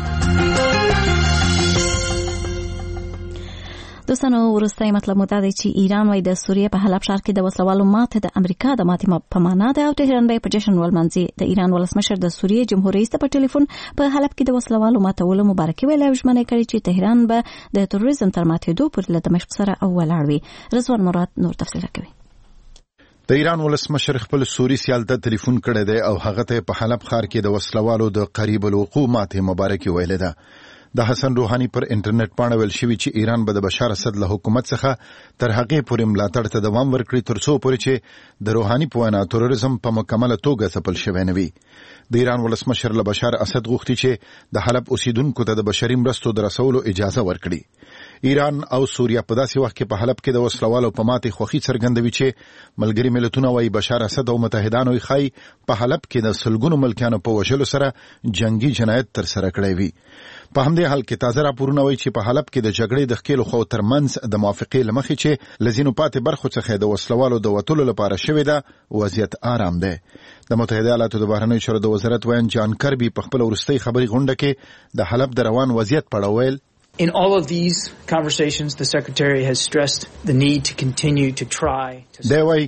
دوستانو ورستای مطلب مو دا دی چې ایران وايي د سوریه په حلب ښار کې د وسلوالو ماته د امریکا د ماتې په معنا ده او تهران به په جشن ولمانځي. د ایران ولسمشر د سوریه جمهور رئیس ته په ټلیفون په حلب کې د وسلوالو ماتولو مبارکي ویلې او ژمنه کړې چې تهران به د تروریزم تر ماتېدو پورې له دمشق سره ولاړ وي. رضوان مراد نور تفصیل کوي. د ایران ولسمشر خپل سوري سیال ته ټلیفون کړی دی او هغه ته په حلب ښار کې د وسلوالو د قریب الوقوع ماته مبارکي ویلې ده. د حسن روحاني پر انټرنیټ پاڼه ویل شوی چې ایران به د بشار اسد له حکومت څخه تر هغه پورې ملاتړ ته دوام ورکړي تر څو پورې چې د روحاني په وینا تروریزم په مکمله توګه ځپل شوی نه وي. د ایران ولسمشر له بشار اسد غوښتي چې د حلب اوسیدونکو ته د بشري مرستو د رسولو اجازه ورکړي. ایران او سوریه په داسې وخت کې په حلب کې د وسلوالو په ماتې خوښي څرګندوي چې ملګري ملتونه وايي بشار اسد او متحدانو یې ښایي په حلب کې د سلګونو ملکیانو په وژلو سره جنگي جنایت ترسره کړی وي. په همدې حال کې تازه راپورونه وایي چې په حلب کې د جګړې د ښکېلو خو ترمنځ د موافقې له مخې چې له ځینو پاتې برخو څخه د وسلوالو د وتلو لپاره شوې ده وضعیت آرام دی. د متحده ایالاتو د بهرنیو چارو د وزارت ویان جان کربي په خپل وروستۍ خبري غونډه کې د حلب د روان وضعیت په اړه ویل In all of these conversations, the Secretary has stressed the need to continue to try to... دی وایي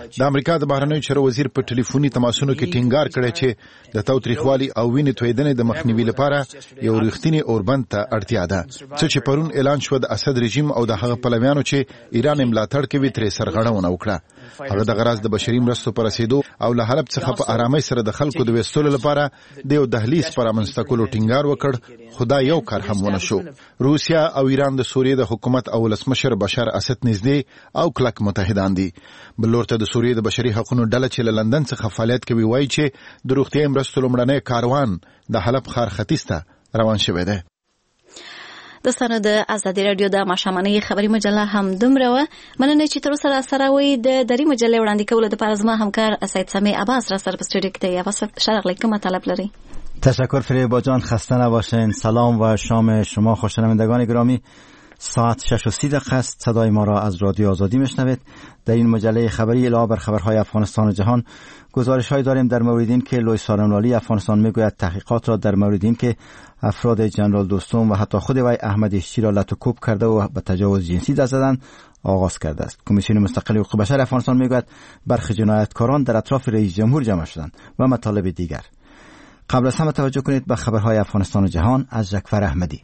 د امریکا د بهرنیو چارو وزیر په ټلیفوني تماسونو کې ټینګار کړی چې د تاوتریخوالي او وینې تویدنې د مخنیوي لپاره یو رښتینی اوربند ته اړتیا ده. څه چې پرون اعلان شو د اسد رژیم او د هغه پلویانو چې ایران ملاتړ کوي ترې سرغړونه وکړه. هغه د غراض د بشري مرستو پر رسیدو او له حلب څخه په آرامۍ سره د خلکو د وستلو لپاره د یو دهلیز پر امنځته کولو ټینګار وکړ، خدا یو کار هم ونه شو. روسیا او ایران د سوریې د حکومت او ولسمشر بشار اسد نږدې او کلک متحدان دي. بل لورته د سوریې د بشري حقوقو ډله چې له لندن څخه فعالیت کوي وایي چې د روغتیايي مرستو لومړنی کاروان د حلب ښار ختیځ ته روان شوی دی. دوستانو د ازادي رادیو د ماښامنۍ خبري مجله هم دومره وه. مننه چې تر اوسه سره وئ. د درې مجلې وړاندې کولو دپاره زما همکار سید سمیع عباس را سره په استودیو کې دی. عباس شرق کوم مطلب لري؟ تشکر فریبا جان، خسته نباشین. سلام و شام شما خوشنوندگان گرامی. ساعت شش و سی دقیقه است. صدای ما را از رادیو آزادی میشنوید. در این مجله خبری علاوه بر خبرهای افغانستان و جهان گزارش‌هایی داریم در مورد این که لوی سارنلالی افغانستان میگوید تحقیقات را در مورد این که افراد جنرال دوستم و حتی خود وی احمد اشچی را لط و کوب کرده و به تجاوز جنسی دست زدند آغاز کرده است. کمیسیون مستقل حقوق بشر افغانستان میگوید برخی جنایتکاران در اطراف رئیس جمهور جمع شدند و مطالب دیگر. قبل از همه توجه کنید به خبرهای افغانستان و جهان از جعفر احمدی.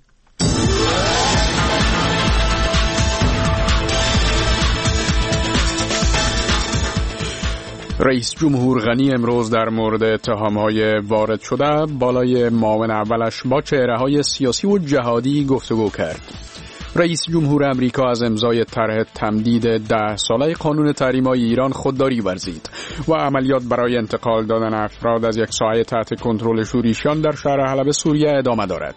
رئیس جمهور غنی امروز در مورد اتهام‌های وارد شده بالای معاون اولش با چهره‌های سیاسی و جهادی گفتگو کرد. رئیس جمهور امریکا از امضای طرح تمدید ده ساله قانون تحریم‌های ایران خودداری ورزید و عملیات برای انتقال دادن افراد از یک سایه تحت کنترل شوریشیان در شهر حلب سوریه ادامه دارد.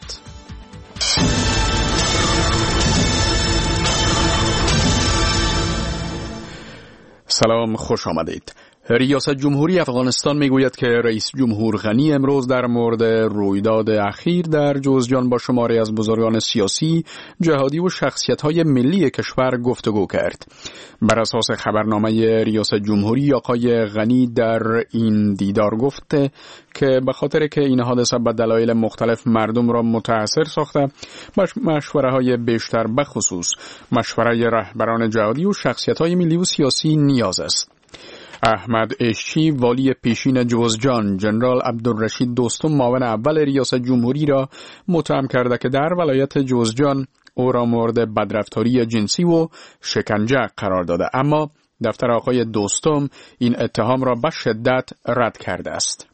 سلام، خوش آمدید. ریاست جمهوری افغانستان میگوید که رئیس جمهور غنی امروز در مورد رویداد اخیر در جوزجان با شماری از بزرگان سیاسی، جهادی و شخصیت‌های ملی کشور گفتگو کرد. بر اساس خبرنامه ریاست جمهوری، آقای غنی در این دیدار گفته که به خاطر که این حادثه به دلایل مختلف مردم را متاثر ساخته، مشوره‌های بیشتر به خصوص مشوره رهبران جهادی و شخصیت‌های ملی و سیاسی نیاز است. احمد اشچی والی پیشین جوزجان جنرال عبدالرشید دوستم معاون اول ریاست جمهوری را متهم کرده که در ولایت جوزجان او را مورد بدرفتاری جنسی و شکنجه قرار داده، اما دفتر آقای دوستم این اتهام را به شدت رد کرده است.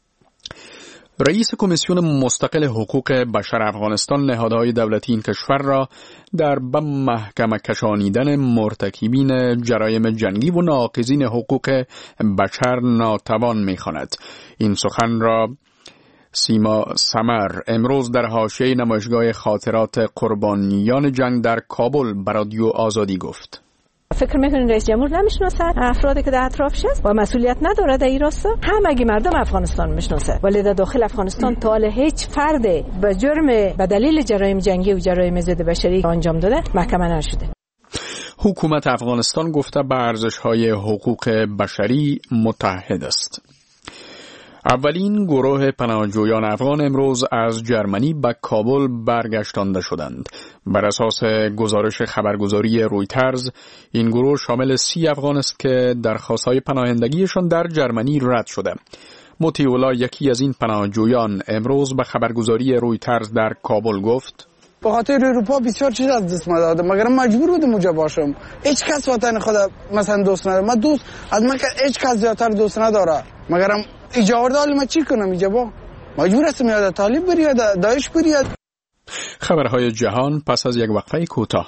رئیس کمیسیون مستقل حقوق بشر افغانستان نهادهای دولتی این کشور را در به محکمه کشانیدن مرتکبین جرایم جنگی و ناقضین حقوق بشر ناتوان می‌خواند. این سخن را سیما سمر امروز در حاشیه نمایشگاه خاطرات قربانیان جنگ در کابل به رادیو آزادی گفت. فکر میکنین رئیس جمهور نمیشناسه افرادی که در اطرافش است و مسئولیت نداره در این راستا؟ همگی مردم افغانستان میشناسه، ولی در داخل افغانستان تا حالا هیچ فرد به جرم به دلیل جرایم جنگی و جرایم ضد بشری انجام داده محکمه نشده. حکومت افغانستان گفته به ارزش‌های حقوق بشری متحد است. اولین گروه پناهجویان افغان امروز از جرمنی به کابل برگشتانده شدند. بر اساس گزارش خبرگزاری رویترز، این گروه شامل سی افغان است که درخواست‌های پناهندگیشان در جرمنی رد شده. مطیع‌الله یکی از این پناهجویان امروز به خبرگزاری رویترز در کابل گفت: به خاطر اروپا بسیار چیز از دست من دادم، مگر مجبور بودم اونجا باشم. هیچ کس وطن خود مثلا دوست نداره. من دوست از من هیچ کس زیادتر دوست نداره، مگرم اجازه دادم من چی کنم؟ اینجا با مجبور هستم یا طالب بریاد داعش بریاد. خبرهای جهان پس از یک وقفه کوتاه.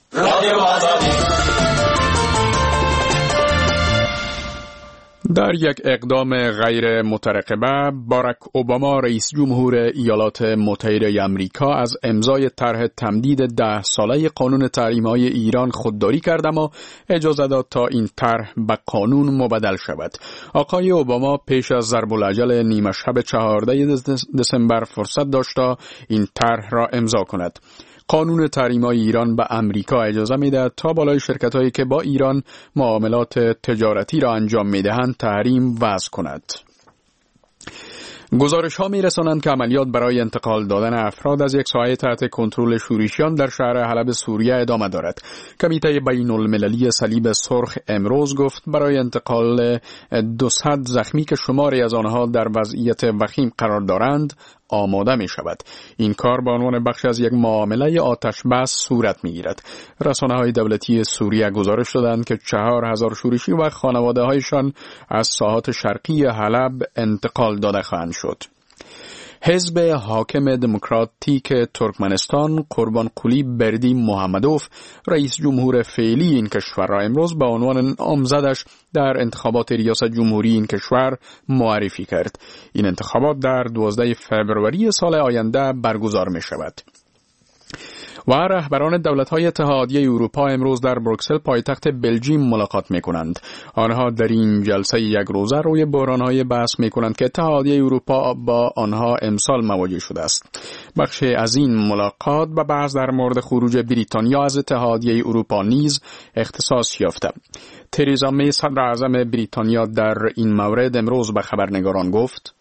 در یک اقدام غیر مترقبه، باراک اوباما رئیس جمهور ایالات متحده آمریکا از امضای طرح تمدید ده ساله قانون تحریم‌های ایران خودداری کرد، اما اجازه داد تا این طرح به قانون مبدل شود. آقای اوباما پیش از ضرب الاجل نیمه شب چهاردهم دسامبر فرصت داشت تا این طرح را امضا کند. قانون تحریم‌های ایران به امریکا اجازه می‌دهد تا بالای شرکت‌هایی که با ایران معاملات تجارتی را انجام می‌دهند تحریم وضع کند. گزارش ها می رسانند که عملیات برای انتقال دادن افراد از یک ساحه تحت کنترل شورشیان در شهر حلب سوریه ادامه دارد. کمیته بین المللی صلیب سرخ امروز گفت برای انتقال دویست زخمی که شماری از آنها در وضعیت وخیم قرار دارند آماده می شود. این کار به عنوان بخش از یک معامله آتش بس صورت می گیرد. رسانه های دولتی سوریه گزارش دادند که چهار هزار شورشی و خانواده هایشان از ساحات شرقی حلب انتقال داده خواهند شد. حزب حاکم دموکراتیک ترکمنستان قربانقلی بردی محمدوف رئیس جمهور فعلی این کشور را امروز به عنوان نامزدش در انتخابات ریاست جمهوری این کشور معرفی کرد. این انتخابات در دوازدهم فوریه سال آینده برگزار می شود. و رهبران دولت‌های اتحادیه اروپا امروز در بروکسل پایتخت بلژیم ملاقات می‌کنند. آنها در این جلسه یک روزه روی بحران‌های بحث می‌کنند که اتحادیه اروپا با آنها امسال مواجه شده است. بخش از این ملاقات به بحث در مورد خروج بریتانیا از اتحادیه اروپا نیز اختصاص یافته. تریزا می صدر اعظم بریتانیا در این مورد امروز به خبرنگاران گفت: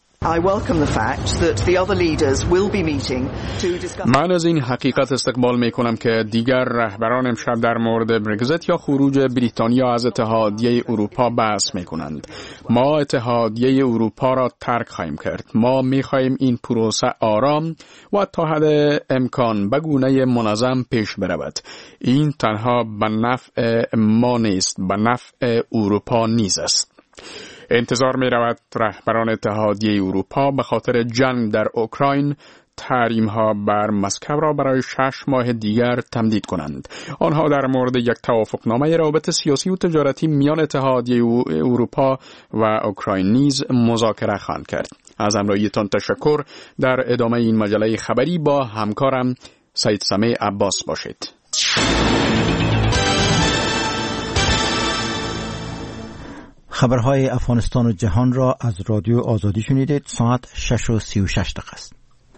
من از این حقیقت استقبال می کنم که دیگر رهبران امشب در مورد برگزیت یا خروج بریتانیا از اتحادیه اروپا بحث می کنند. ما اتحادیه اروپا را ترک خواهیم کرد. ما می خواهیم این پروسه آرام و تا حد امکان به گونه منظم پیش برود. این تنها به نفع ما نیست، به نفع اروپا نیز است. انتظار می رود رهبران اتحادیه اروپا به خاطر جنگ در اوکراین تحریم ها بر مسکو را برای شش ماه دیگر تمدید کنند. آنها در مورد یک توافقنامه روابط سیاسی و تجارتی میان اتحادیه اروپا و اوکراین نیز مذاکره خواهند کرد. از همراهیتان تشکر. در ادامه این مجله خبری با همکارم سید سمیع عباس باشید. خبرهای افغانستان و جهان را از رادیو آزادی شنیدید. ساعت شش و سی و شش دقیقه است.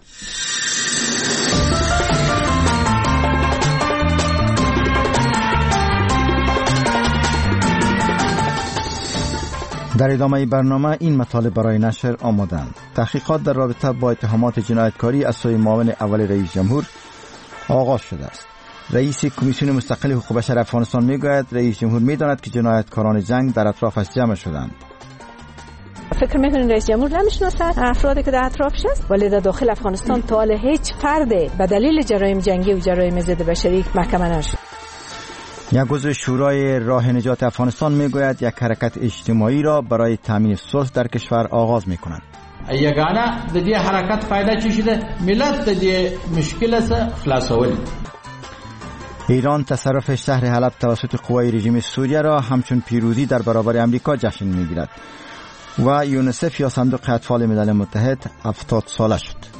در ادامه برنامه این مطالب برای نشر آمادند. تحقیقات در رابطه با اتهامات جنایتکاری از سوی معاون اول رئیس جمهور آغاز شده است. رئیس کمیسیون مستقل حقوق بشر افغانستان میگوید رئیس جمهور میداند که جنایتکاران جنگ در اطرافش جمع شدند. فکر میکنین رئیس جمهور نمیشناسد افرادی که در اطرافش است؟ ولی در داخل افغانستان تا حالا هیچ فرد به دلیل جرایم جنگی و جرایم ضد بشری محکمه نشد. یک عضو شورای راه نجات افغانستان میگوید یک حرکت اجتماعی را برای تامین صلح در کشور آغاز میکنند. یگانه د دې حرکت فایده چی شده؟ ملت د دې مشکل څخه خلاصول. ایران تصرف شهر حلب توسط قوای رژیم سوریه را همچون پیروزی در برابر امریکا جشن میگیرد و یونیسف یا صندوق اطفال ملل متحد هفتاد ساله شد.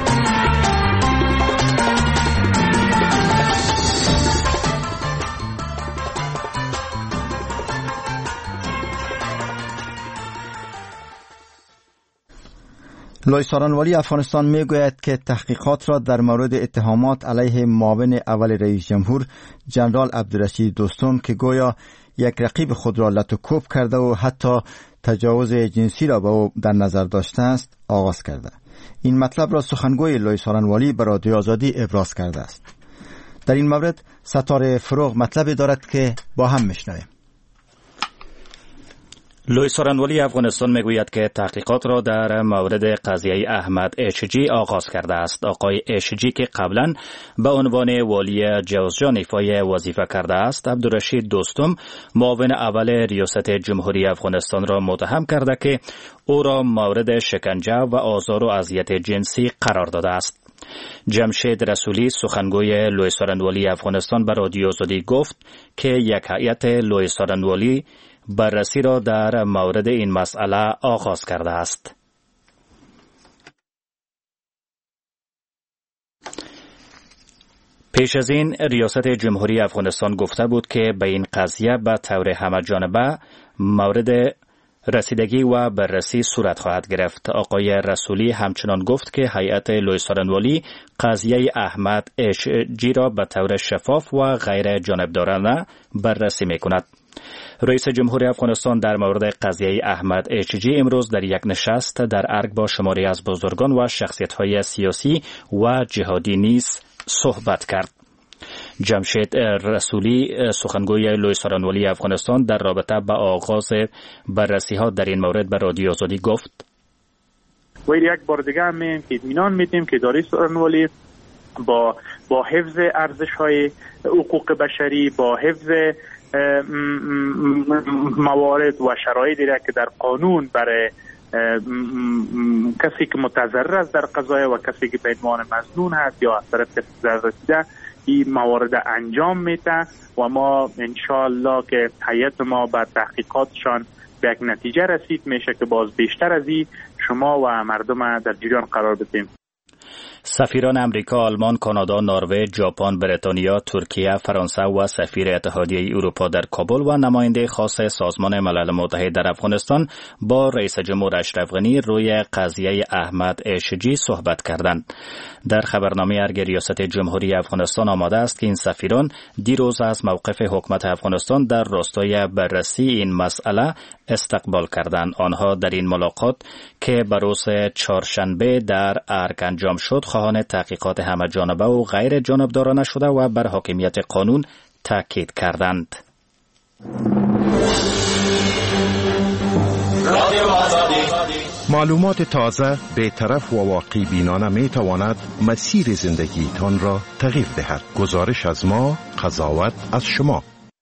لوی سارنوالی افغانستان میگوید که تحقیقات را در مورد اتهامات علیه معاون اول رئیس جمهور جنرال عبدالرشید دوستم که گویا یک رقیب خود را لط و کوب کرده و حتی تجاوز جنسی را به او در نظر داشته است آغاز کرده. این مطلب را سخنگوی لوی سارنوالی به رادیو آزادی ابراز کرده است. در این مورد ستاره فروغ مطلبی دارد که با هم میشنویم. لوی سارنوالی افغانستان میگوید که تحقیقات را در مورد قضیه احمد اچ جی آغاز کرده است. آقای اچ جی که قبلا به عنوان والی جوزجان ایفای وظیفه کرده است، عبدالرشید دوستم معاون اول ریاست جمهوری افغانستان را متهم کرده که او را مورد شکنجه و آزار و اذیت جنسی قرار داده است. جمشید رسولی سخنگوی لوی سارنوالی افغانستان به رادیو آزادی گفت که یک هیئت لوی سارنوالی بررسی را در مورد این مسئله آغاز کرده است. پیش از این ریاست جمهوری افغانستان گفته بود که به این قضیه به طور همه جانبه مورد رسیدگی و بررسی صورت خواهد گرفت. آقای رسولی همچنان گفت که هیئت لوی سارنوالی قضیه احمد اچ جی را به طور شفاف و غیر جانبدارانه بررسی می کند. رئیس جمهور افغانستان در مورد قضیه احمد اچ جی امروز در یک نشست در ارگ با شماری از بزرگان و شخصیت‌های سیاسی و جهادی نیز صحبت کرد. جمشید رسولی سخنگوی لوی سارنوالی افغانستان در رابطه با آغاز بررسی‌ها در این مورد به رادیو آزادی گفت: و یک بار دیگه هم اطمینان میدیم که اداره سارنوالی با با حفظ ارزش‌های حقوق بشری، با حفظ موارد و شرایطی را که در قانون برای کسی که متضرر است در قضایا و کسی که به عنوان مظنون هست یا از طرف کسی ضرر رسیده این موارد انجام میده و ما انشاءالله که هیئت ما به تحقیقاتشان به یک نتیجه رسید میشه که باز بیشتر از این شما و مردم در جریان قرار بدیم. سفیران امریکا، آلمان، کانادا، نروژ، ژاپن، بریتانیا، ترکیه، فرانسه و سفیر اتحادیه اروپا در کابل و نماینده خاص سازمان ملل متحد در افغانستان با رئیس جمهور اشرف غنی روی قضیه احمد اچ جی صحبت کردند. در خبرنامه ارگ ریاست جمهوری افغانستان آمده است که این سفیران دیروز از موقف حکومت افغانستان در راستای بررسی این مسئله استقبال کردند. آنها در این ملاقات که به روز چهارشنبه در ارگ انجام شد خواهان تحقیقات همه جانبه و غیر جانبدارانه شده و بر حاکمیت قانون تاکید کردند. معلومات تازه، بی‌طرف و واقع بینانه می تواند مسیر زندگی تان را تغییر دهد. گزارش از ما، قضاوت از شما.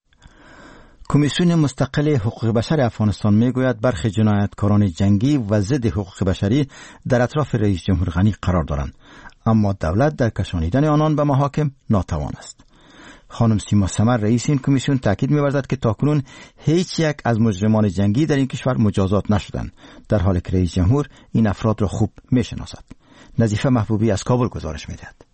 کمیسیون مستقل حقوق بشر افغانستان میگوید برخی جنایتکاران جنگی و ضد حقوق بشری در اطراف رئیس جمهور غنی قرار دارند، اما دولت در کشانیدن آنان به محاکم ناتوان است. خانم سیما سمر رئیس این کمیسیون تاکید می‌ورزد که تاکنون هیچ یک از مجرمان جنگی در این کشور مجازات نشدند، در حالی که رئیس جمهور این افراد را خوب می‌شناسد. نظیفه محبوبی از کابل گزارش می‌دهد.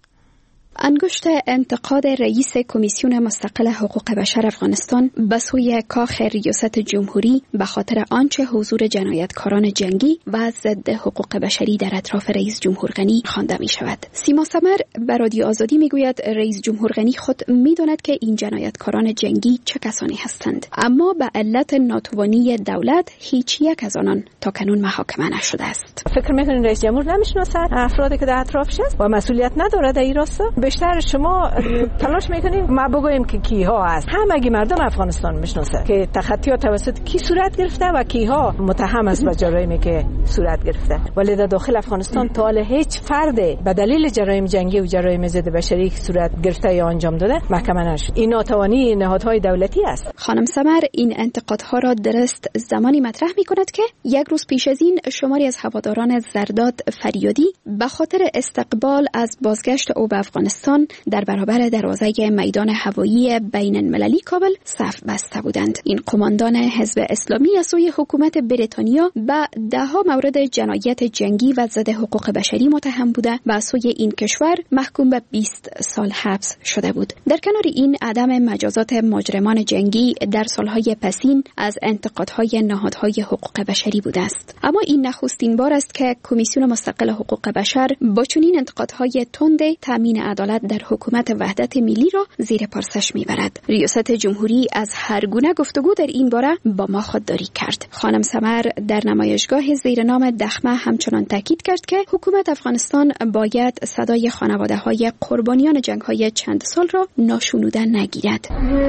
انگشت انتقاد رئیس کمیسیون مستقل حقوق بشر افغانستان به سوی کاخ ریاست جمهوری به خاطر آنچه حضور جنایتکاران جنگی و ضد حقوق بشری در اطراف رئیس جمهور غنی خوانده می شود. سیما سمر به رادیو آزادی می گوید رئیس جمهور غنی خود می داند که این جنایتکاران جنگی چه کسانی هستند، اما به علت ناتوانی دولت هیچ یک از آنان تا کنون محاکمه نشده است. فکر میکنین رئیس جمهور نمیشناسد افرادی که در اطرافش است و مسئولیت ندارد در این راستا؟ بیشتر شما تلاش میکنید ما بگوییم که کیها است. همگی مردم افغانستان میشناسه که تخطی توسط کی صورت گرفته و کیها متهم است به جرایمی که صورت گرفته، ولی در داخل افغانستان تا حالا هیچ فرد به دلیل جرایم جنگی و جرایم ضد بشری که صورت گرفته یا انجام داده محکمه نشد. این ناتوانی نهادهای دولتی است. خانم سمر این انتقادها را درست زمانی مطرح میکند که یک روز پیش از این شماری از هواداران زرداد فریادی به خاطر استقبال از بازگشت او به افغانستان در برابر دروازه میدان هوایی بین المللی کابل صف بسته بودند. این قماندان حزب اسلامی از سوی حکومت بریتانیا به دهها مورد جنایت جنگی و ضد حقوق بشری متهم بوده و از سوی این کشور محکوم به بیست سال حبس شده بود. در کنار این عدم مجازات مجرمان جنگی در سالهای پسین از انتقادهای نهادهای حقوق بشری بوده است. اما این نخستین بار است که کمیسیون مستقل حقوق بشر با چنین انتقادهای تند تامین عدالت در حکومت وحدت ملی را زیر پرسش میبرد. ریاست جمهوری از هر گونه گفتگو در این باره با ما خودداری کرد. خانم سمر در نمایشگاه زیر نام دخمه همچنان تاکید کرد که حکومت افغانستان باید صدای خانواده‌های قربانیان جنگ‌های چند سال را ناشنوده نگیرد.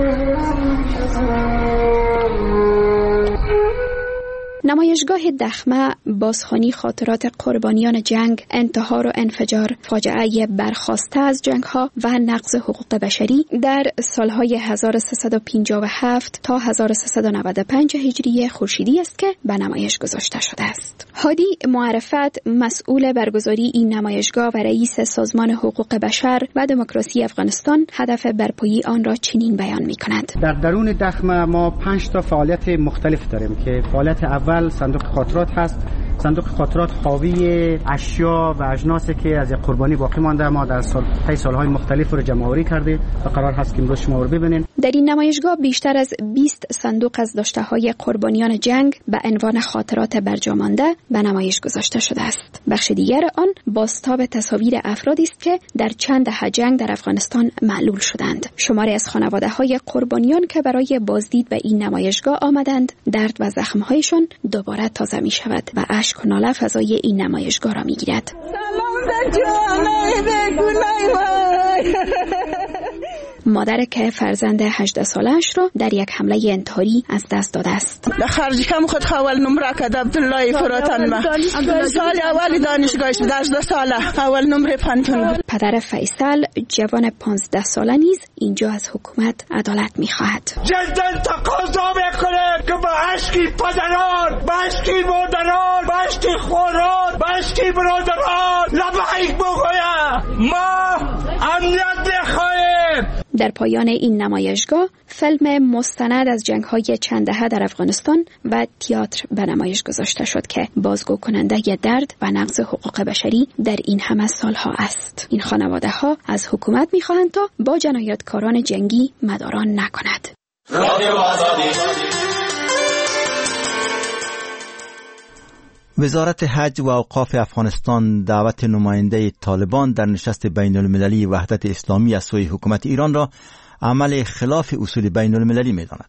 نمایشگاه دخمه بازخوانی خاطرات قربانیان جنگ، انتحار و انفجار، فاجعه برخاسته از جنگ‌ها و نقض حقوق بشری در سالهای هزار و سیصد و پنجاه و هفت تا هزار و سیصد و نود و پنج هجری خورشیدی است که به نمایش گذاشته شده است. هادی معرفت، مسئول برگزاری این نمایشگاه و رئیس سازمان حقوق بشر و دموکراسی افغانستان، هدف برپایی آن را چنین بیان می‌کند. در درون دخمه ما پنج تا فعالیت مختلف داریم که فعالیت اول صندوق خاطرات هست صندوق خاطرات حاوی اشیا و اجناسی که از قربانی باقی مانده ما در سال طی سالهای مختلف رو جمع‌آوری کرده و قرار هست که امروز شما رو ببینید. در این نمایشگاه بیشتر از بیست صندوق از داشته‌های قربانیان جنگ به عنوان خاطرات برجامانده به نمایش گذاشته شده است. بخش دیگر آن بازتاب تصاویر افرادی است که در چند دهه جنگ در افغانستان معلول شدند. شماری از خانواده‌های قربانیان که برای بازدید به این نمایشگاه آمدند، درد و زخم‌هایشان دوباره تازه می‌شود و اشک و ناله فضای این نمایشگاه را می‌گیرد. مادر که فرزند هجده سالش را در یک حمله انتحاری از دست داده است. در خارج کم خود خاول نمره کد عبدالله فراتن ما سال اول دانشگاهش هجده ساله اول نمره پنتون بود. پدر فیصل جوان پانزده ساله نیز اینجا از حکومت عدالت می‌خواهد. جداً تقاضا میکنه که با اشکی پدران، با اشکی مادران، با اشکی خواران، با اشکی برادران لبیک بگویم ما امنیت می‌خواهیم. در پایان این نمایشگاه فیلم مستند از جنگ‌های چند دهه در افغانستان و تئاتر به نمایش گذاشته شد که بازگو کننده درد و نقض حقوق بشری در این همه سالها است. این خانواده‌ها از حکومت می‌خواهند تا با جنایتکاران جنگی مدارا نکند. وزارت حج و اوقاف افغانستان دعوت نماینده طالبان در نشست بین المللی وحدت اسلامی از سوی حکومت ایران را عمل خلاف اصول بین المللی می داند.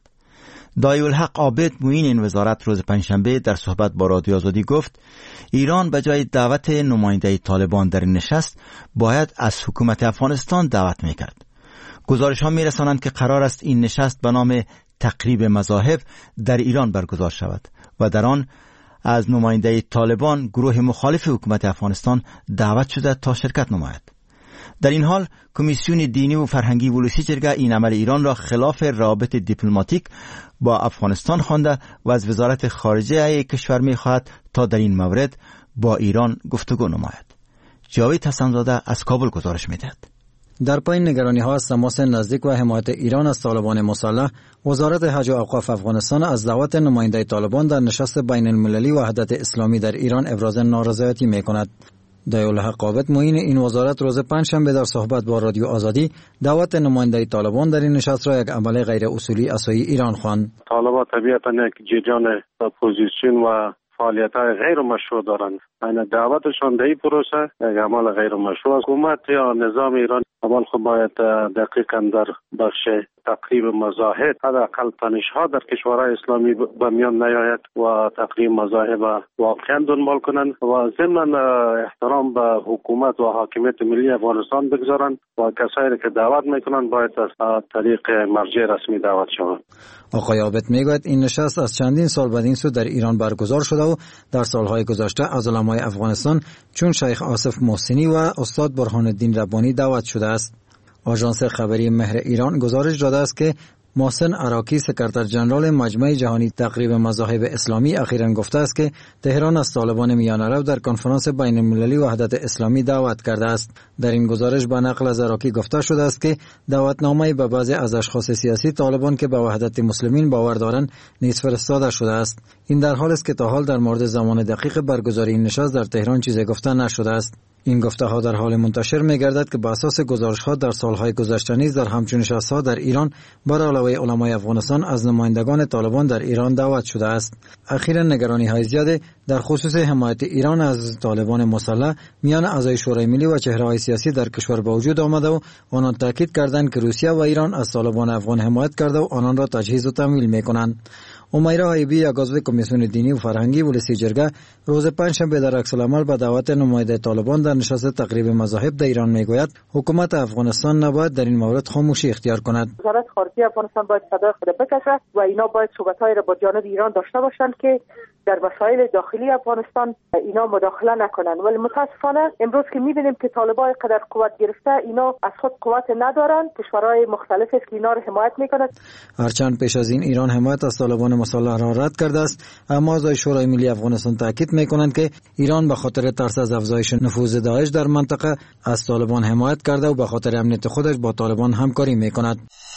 دایالحق عابد معین این وزارت روز پنجشنبه در صحبت با رادیو آزادی گفت ایران به جای دعوت نماینده طالبان در این نشست باید از حکومت افغانستان دعوت می کرد. گزارش ها می رسانند که قرار است این نشست به نام تقریب مذاهب در ایران برگزار شود و در آن از نماینده طالبان گروه مخالف حکومت افغانستان دعوت شده تا شرکت نماید. در این حال کمیسیون دینی و فرهنگی ولسی جرگه این عمل ایران را خلاف روابط دیپلماتیک با افغانستان خوانده و از وزارت خارجه کشور می‌خواهد تا در این مورد با ایران گفتگو نماید. جاوید حسن‌زاده از کابل گزارش می‌دهد. در پایین نگرانی ها از تماس نزدیک و حمایت ایران از طالبان مسلح، وزارت حج و اوقاف افغانستان از دعوت نماینده طالبان در نشست بین المللی وحدت اسلامی در ایران ابراز نارضایتی می کند. دایالحق عابد معین این وزارت روز پنجشنبه در صحبت با رادیو آزادی دعوت نماینده طالبان در این نشست را یک عمل غیر اصولی از سوی ایران خواند. طالبان طبیعتا یک جریان اپوزیسیون و فعالیت‌های غیر مشروع دارند. این دعوتشان در این پروسه یک عمل غیر مشروع است. حکومت یا نظام ایران اول خود باید دقیقاً در بخش تقریب مذاهب حداقل تنش‌ها در کشورهای اسلامی به میان نیاید و تقریب مذاهب واقعاً دنبال کنند و ضمن احترام به حکومت و حاکمیت ملی افغانستان بگذارند و کسایی که دعوت میکنند باید از طریق مرجع رسمی دعوت شوند. آقای عابد میگوید این نشست از چندین سال بعد این سو در ایران برگزار شده و در سالهای گذشته از علمای افغانستان چون شیخ آصف محسنی و استاد برهان الدین ربانی دعوت شده است. آژانس خبری مهر ایران گزارش داده است که محسن عراقی سکرتر ژنرال مجمع جهانی تقریب مذاهب اسلامی اخیراً گفته است که تهران از طالبان میانه رو در کنفرانس بین المللی وحدت اسلامی دعوت کرده است. در این گزارش به نقل از عراقی گفته شده است که دعوتنامه به بعضی از اشخاص سیاسی طالبان که به وحدت مسلمین باور دارند نیز فرستاده شده است. این در حالی است که تا حال در مورد زمان دقیق برگزاری این نشست در تهران چیزی گفته نشده است. این گفته ها در حال منتشر می گردد که بر اساس گزارش ها در سالهای گذشته نیز در همچون نشست ها در ایران بر علاوه علمای افغانستان از نمایندگان طالبان در ایران دعوت شده است. اخیراً نگرانی های زیاد در خصوص حمایت ایران از طالبان مسلح میان اعضای شورای ملی و چهره های سیاسی در کشور به وجود آمده و آنان تاکید کردند که روسیه و ایران از طالبان افغان حمایت کرده و آنان را تجهیز و تمویل می کنند. امیرا حایبی عضو کمیسیون دینی و فرهنگی ولسی جرگه روز پنجشنبه در عکس العمل به دعوت نماینده طالبان در نشست تقریب مذاهب در ایران میگوید حکومت افغانستان نباید در این مورد خاموشی اختیار کند. وزارت خارجه افغانستان باید صدای خود بکشه و اینا باید صحبت‌های را با جانب ایران داشته باشند که در مسائل داخلی افغانستان اینا مداخله نکنند. ولی متاسفانه امروز که می‌بینیم که طالبان قدر قوت گرفته اینا از خود قوت ندارند، کشورهای مختلف است که اینا را حمایت می‌کنند. هرچند پیش از این ایران حمایت از طالبان مسلح را رد کرده است، اما اعضای شورای ملی افغانستان تاکید می‌کنند که ایران به خاطر ترس از افزایش نفوذ داعش در منطقه از طالبان حمایت کرده و به خاطر امنیت خودش با طالبان همکاری می‌کند.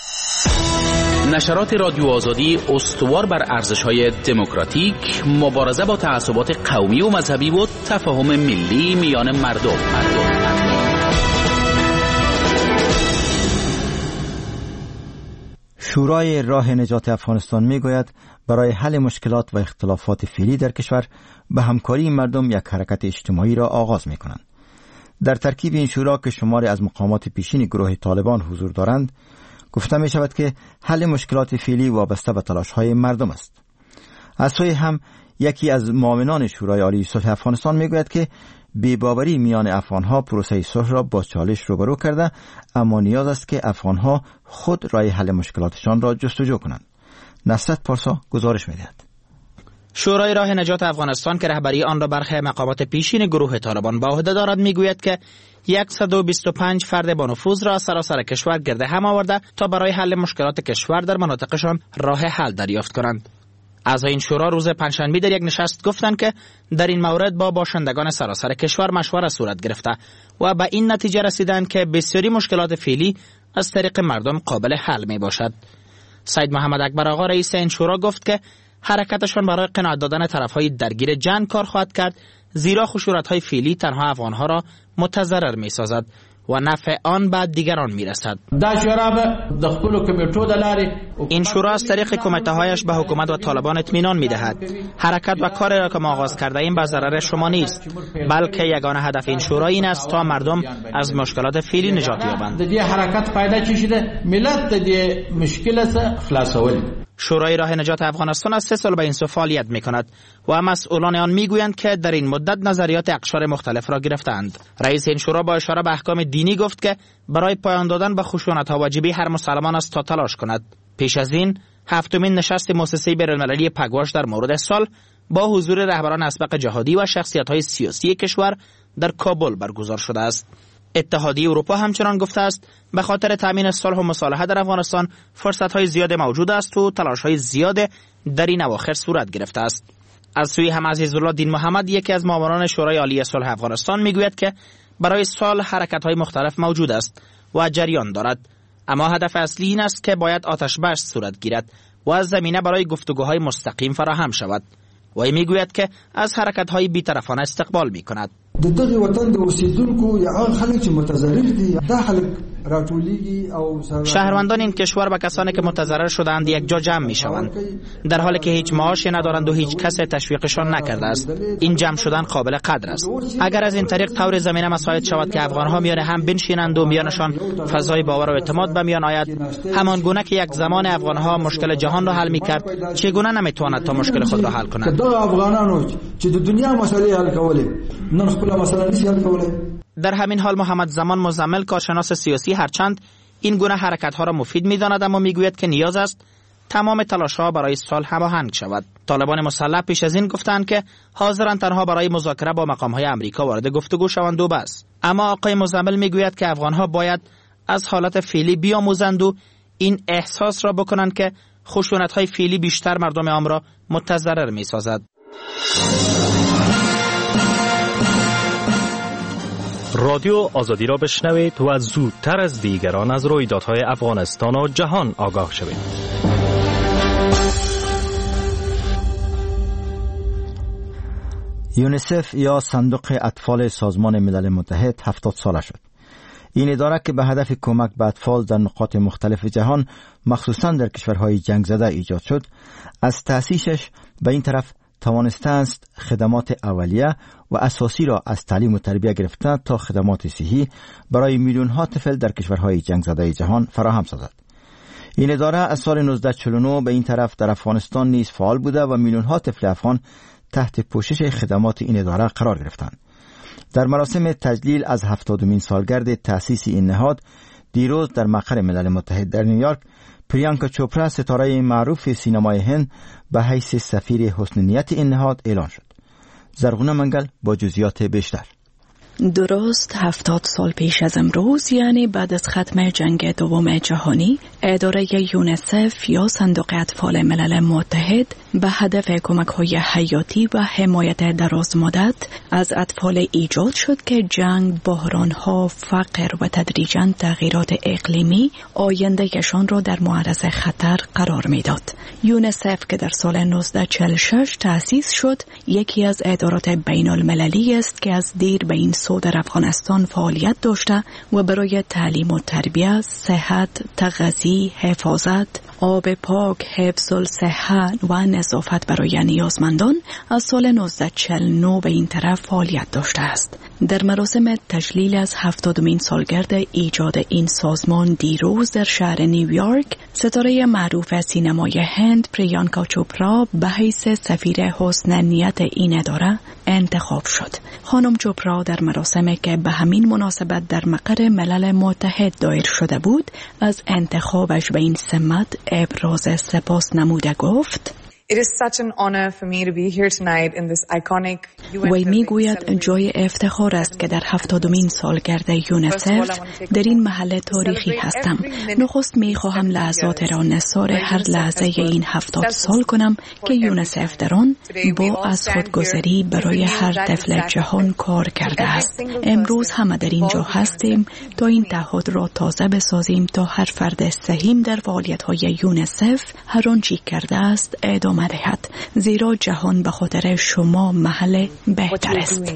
نشرات رادیو آزادی استوار بر ارزش‌های دموکراتیک، مبارزه با تعصبات قومی و مذهبی و تفاهم ملی میان مردم. مردم. شورای راه نجات افغانستان میگوید برای حل مشکلات و اختلافات فعلی در کشور به همکاری مردم یک حرکت اجتماعی را آغاز می‌کنند. در ترکیب این شورا که شماری از مقامات پیشین گروه طالبان حضور دارند، گفته می شود که حل مشکلات فعلی وابسته به تلاش‌های مردم است. از سوی هم یکی از معاونان شورای عالی صلح افغانستان میگوید که بی‌باوری میان افغان‌ها پروسه صلح را با چالش روبرو کرده، اما نیاز است که افغان‌ها خود راه حل مشکلاتشان را جستجو کنند. نصرت پارسا گزارش می‌دهد. شورای راه نجات افغانستان که رهبری آن را برخی مقامات پیشین گروه طالبان به عهده دارد میگوید که صد و بیست و پنج فرد با نفوذ را سراسر کشور گرد هم آورده تا برای حل مشکلات کشور در مناطقشان راه حل دریافت کنند. اعضای این شورا روز پنجشنبه در یک نشست گفتند که در این مورد با باشندگان سراسر کشور مشورت صورت گرفته و به این نتیجه رسیدند که بسیاری مشکلات فعلی از طریق مردم قابل حل می باشد. سید محمد اکبر آقا رئیس این شورا گفت که حرکتشان برای قناعت دادن طرفهای درگیر جنگ کار خواهد کرد، زیرا خشونت‌های فعلی تنها افغان‌ها را متضرر می‌سازد و نفع آن بعد دیگران می‌رسد. این شورا از طریق کمیته‌هایش به حکومت و طالبان اطمینان می‌دهد حرکت و کاری را که ما آغاز کرده ایم به ضرر شما نیست، بلکه یگانه هدف این شورا این است تا مردم از مشکلات فعلی نجات یابند. د دې حرکت پیدا چی شده ملت د دې مشکل څخه خلاصول. شورای راه نجات افغانستان از سه سال به این سو فعالیت می کند و مسئولان آن می گویند که در این مدت نظریات اقشار مختلف را گرفتند. رئیس این شورا با اشاره به احکام دینی گفت که برای پایان دادن به خشونت‌ها واجبی هر مسلمان است تا تلاش کند. پیش از این هفتمین نشست مؤسسه بین‌المللی پگواش در مورد سال با حضور رهبران اسبق جهادی و شخصیت‌های سیاسی کشور در کابل برگزار شده است. اتحادیه اروپا همچنان گفته است به خاطر تامین صلح و مصالحه در افغانستان فرصت‌های زیاد موجود است و تلاش‌های زیاد در این اواخر صورت گرفته است. از سوی هم عزیز الله دین محمد یکی از معاونان شورای عالی صلح افغانستان میگوید که برای صلح حرکت‌های مختلف موجود است و جریان دارد، اما هدف اصلی این است که باید آتش بس صورت گیرد و از زمینه برای گفتگوهای مستقیم فراهم شود. و میگوید که از حرکت‌های بی‌طرفانه استقبال می‌کند. د دغه وطن د اوسیدونکو یا هغه خلک چې متضرر دي دا خلک راټولیږي او شهروندان این کشور و کسانی که متضرر شدند یک جا جمع می‌شوند، در حالی که هیچ معاشی ندارند و هیچ کس تشویقشان نکرده است. این جمع شدن قابل قدر است. اگر از این طریق طور زمینه مساعد شود که افغان‌ها میان هم بنشینند و میانشان فضای باور و اعتماد به میان آید، همان گونه که یک زمان افغان‌ها مشکل جهان را حل می‌کرد، چگونه نمی‌تواند تا مشکل خود را حل کند؟ افغانانو چې د دنیا مسئله حل کولې نن خپل مسئله نشي حل کولای. در همین حال محمد زمان مزمل کارشناس سیاسی هرچند این گونه حرکت‌ها را مفید می‌داند، اما میگوید که نیاز است تمام تلاش‌ها برای صلح هماهنگ شود. طالبان مسلح پیش از این گفتند که حاضرند تنها برای مذاکره با مقام‌های آمریکا وارد گفتگو شوند و بس. اما آقای مزمل میگوید که افغان‌ها باید از حالت فعلی بیاموزند و این احساس را بکنند که خشونت‌های فعلی بیشتر مردم عام را متضرر می‌سازد. رادیو آزادی را بشنوید و زودتر از دیگران از رویدادهای افغانستان و جهان آگاه شوید. یونیسف یا صندوق اطفال سازمان ملل متحد هفتاد ساله شد. این اداره که به هدف کمک به اطفال در نقاط مختلف جهان مخصوصاً در کشورهای جنگ زده ایجاد شد، از تأسیسش به این طرف توانسته است خدمات اولیه و اساسی را از تعلیم و تربیت گرفته تا خدمات صحی برای میلیون ها طفل در کشورهای جنگ زده جهان فراهم سازد. این اداره از سال نوزده چهل و نه به این طرف در افغانستان نیز فعال بوده و میلیون ها طفل افغان تحت پوشش خدمات این اداره قرار گرفتند. در مراسم تجلیل از هفتادمین سالگرد تأسیس این نهاد دیروز در مقر ملل متحد در نیویورک، پریانکا چوپرا ستاره معروف سینمای هند به حیث سفیر حسن نیت این نهاد اعلان شد. زرغونه منگل با جزئیات بیشتر. درست هفتاد سال پیش از امروز، یعنی بعد از ختم جنگ دوم جهانی، اداره یونیسف یا صندوق اطفال ملل متحد به هدف کمک‌های حیاتی و حمایت دراز مدت از اطفال ایجاد شد که جنگ، بحران‌ها، فقر و تدریجاً تغییرات اقلیمی آیندهشان را در معرض خطر قرار می‌داد. یونیسف که در سال نوزده چهل و شش تأسیس شد، یکی از ادارات بین‌المللی است که از دیر به این سو در افغانستان فعالیت داشته و برای تعلیم و تربیت، صحت، تغذیه، حفاظت، آب پاک، حفظ الصحه و نظافت برای نیازمندان از سال نوزده چهل و نه به این طرف فعالیت داشته است. در مراسم تجلیل از هفتادمین سالگرد ایجاد این سازمان دیروز در شهر نیویورک، ستاره معروف سینمای هند پریانکا چوپرا به حیث سفیر حسن نیت این اداره انتخاب شد. خانم چوپرا در مراسمی که به همین مناسبت در مقر ملل متحد دایر شده بود، از انتخابش به این سمت ابراز سپاس نموده گفت: It is such an honor for me to be here tonight in this iconic وی میگوید جای افتخار است که در هفتادمین سالگرد یونیسف در این محل تاریخی هستم. نخست میخواهم لحظات را نثار هر لحظه این هفتاد سال کنم که یونیسف در آن با از خودگذری برای هر طفل جهان کار کرده است. امروز همه در اینجا هستیم تا این تعهد را تازه بسازیم تا هر فرد سهیم در فعالیت‌های یونیسف هر آنچه کرده است ادامه دهد، زیرا جهان به خاطر شما محل بهتر است.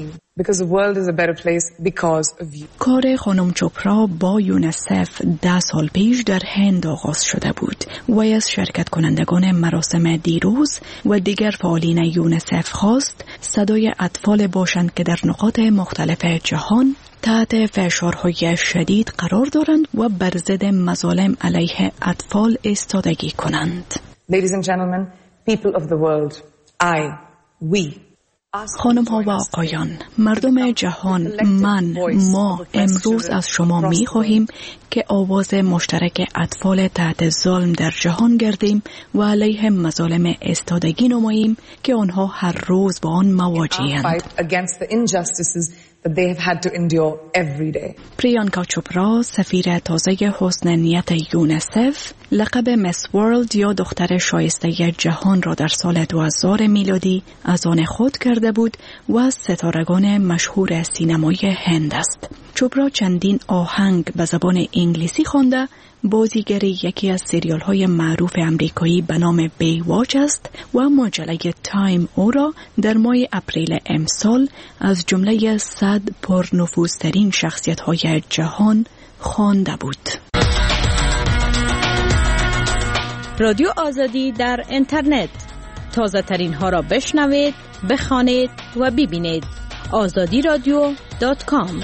کار خانم چوپرا با یونیسف ده سال پیش در هند آغاز شده بود. وی از شرکت کنندگان مراسم دیروز و دیگر فعالین یونیسف خواست صدای اطفال باشند که در نقاط مختلف جهان تحت فشارهای شدید قرار دارند و بر ضد مظالم علیه اطفال ایستادگی کنند. Ladies and gentlemen, people of the world, I, we. خانم ها و آقایان، مردم جهان، من، ما امروز از شما می خواهیم که آواز مشترک اطفال تحت ظلم در جهان گردیم و علیه مظالم ایستادگی نماییم که آنها هر روز با آن مواجه‌اند. that they have had to endure every day. پریانکا چوپرا، سفیر تازه حسن نیت یونیسف، لقب مس ورلد یا دختر شایسته جهان را در سال دو هزار میلادی از آن خود کرده بود و از ستارگان مشهور سینمای هند است. چوپرا چندین آهنگ به زبان انگلیسی خوانده، بازیگر یکی از سریال های معروف امریکایی به نام بی واچ است و مجله تایم او را در ماه اپریل امسال از جمله صد پرنفوذترین شخصیت های جهان خوانده بود. رادیو آزادی در اینترنت، تازه ترین ها را بشنوید، بخوانید و ببینید. آزادی رادیو دات کام.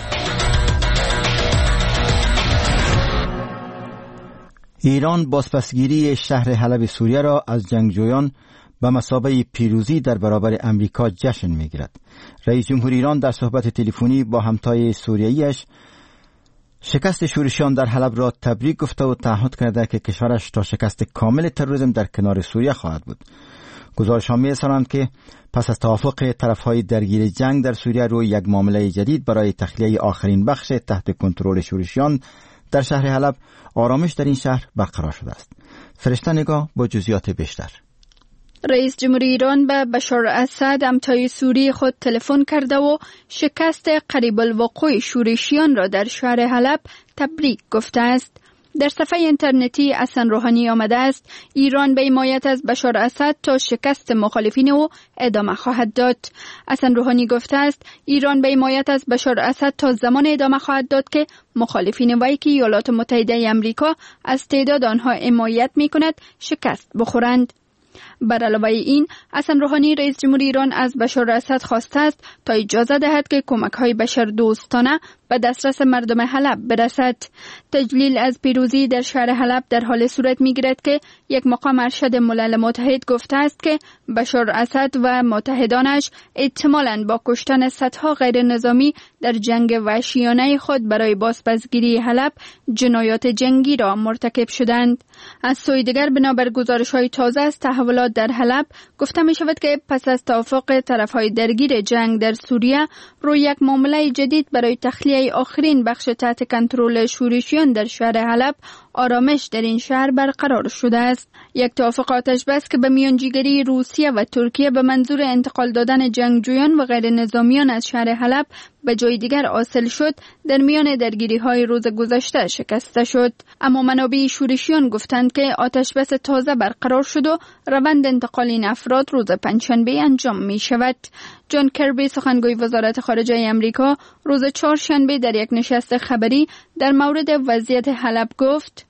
ایران بازپسگیری شهر حلب سوریه را از جنگجویان به مثابه پیروزی در برابر امریکا جشن می‌گیرد. رئیس جمهور ایران در صحبت تلفنی با همتای سوریه‌ایش شکست شورشیان در حلب را تبریک گفته و تعهد کرده که کشورش تا شکست کامل تروریسم در کنار سوریه خواهد بود. گزارش‌ها می‌رسانند که پس از توافق طرف‌های درگیر جنگ در سوریه روی یک معامله جدید برای تخلیه آخرین بخش تحت کنترل شورشیان در شهر حلب، آرامش در این شهر برقرار شده است. فرشته نگاه با جزئیات بیشتر. رئیس جمهور ایران به بشار اسد همتای سوری خود تلفن کرده و شکست قریب الوقوع شورشیان را در شهر حلب تبریک گفته است. در صفحه اینترنتی حسن روحانی آمده است ایران به حمایت از بشار اسد تا شکست مخالفین او ادامه خواهد داد. حسن روحانی گفته است ایران به حمایت از بشار اسد تا زمان ادامه خواهد داد که مخالفین وی که ایالات متحده آمریکا از تعداد آنها حمایت می‌کند شکست بخورند. بر علاوه این، حسن روحانی رئیس جمهور ایران از بشار اسد خواسته است تا اجازه دهد که کمک‌های بشر دوستانه به دسترس مردم حلب برسد. تجلیل از پیروزی در شهر حلب در حال صورت می‌گیرد که یک مقام ارشد ملل متحد گفته است که بشار اسد و متحدانش احتمالاً با کشتن صدها غیر نظامی در جنگ وحشیانه خود برای بازپسگیری حلب جنایات جنگی را مرتکب شدند. از سوی دیگر بنابر گزارش‌های تازه از تحولات در حلب گفته می‌شود که پس از توافق طرف‌های درگیر جنگ در سوریه روی یک معامله جدید برای تخلیه آخرین بخش تحت کنترل شورشیان در شهر حلب آرامش در این شهر برقرار شده است. یک توافق آتش بس که به میانجیگری روسیه و ترکیه به منظور انتقال دادن جنگجویان و غیر نظامیان از شهر حلب به جای دیگر حاصل شد در میان درگیری‌های روز گذشته شکسته شد. اما منابع شورشیان گفتند که آتش بس تازه برقرار شد و روند انتقال این افراد روز پنجشنبه انجام می شود. جان کربی سخنگوی وزارت خارجه امریکا روز چهارشنبه در یک نشست خبری در مورد وضعیت حلب گفت: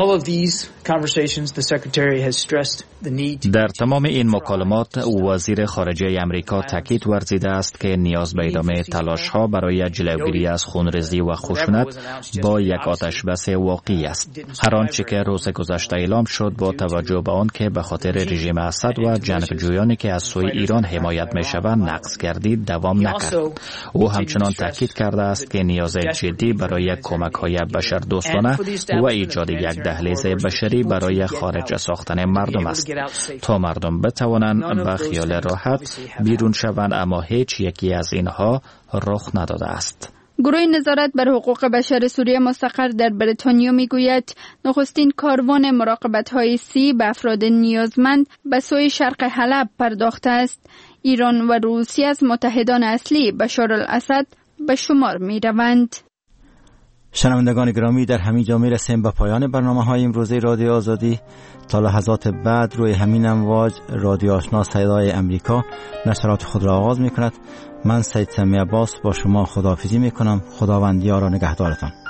در تمام این مکالمات وزیر خارجه آمریکا تاکید ورزیده است که نیاز به ادامه تلاش‌ها برای جلوگیری از خونریزی و خشونت با یک آتش‌بس واقعی است. هر آنچه که روز گذشته اعلام شد با توجه به آن که به خاطر رژیم اسد و جنگجویانی که از سوی ایران حمایت می‌شوند نقض گردید دوام نکرد. او همچنان تاکید کرده است که نیاز جدی برای کمک‌های بشردوستانه و ایجاد یک دهلیز بشری برای خارج ساختن مردم است تا مردم بتوانند به خیال راحت بیرون شوند، اما هیچ یکی از اینها رخ نداده است. گروه نظارت بر حقوق بشر سوریه مستقر در بریتانیا میگوید نخستین کاروان مراقبت‌های سی به افراد نیازمند به سوی شرق حلب پرداخته است. ایران و روسیه از متحدان اصلی بشار الاسد به شمار می‌روند. شنوندگان گرامی، در همین جا میرسیم به پایان برنامه های امروزه رادیو آزادی. تا لحظات بعد روی همین امواج رادیو آشنا صدای امریکا نشرات خود را آغاز می کند. من سید سمی عباس با شما خداحافظی می کنم. خداوند یار و نگهدارتان.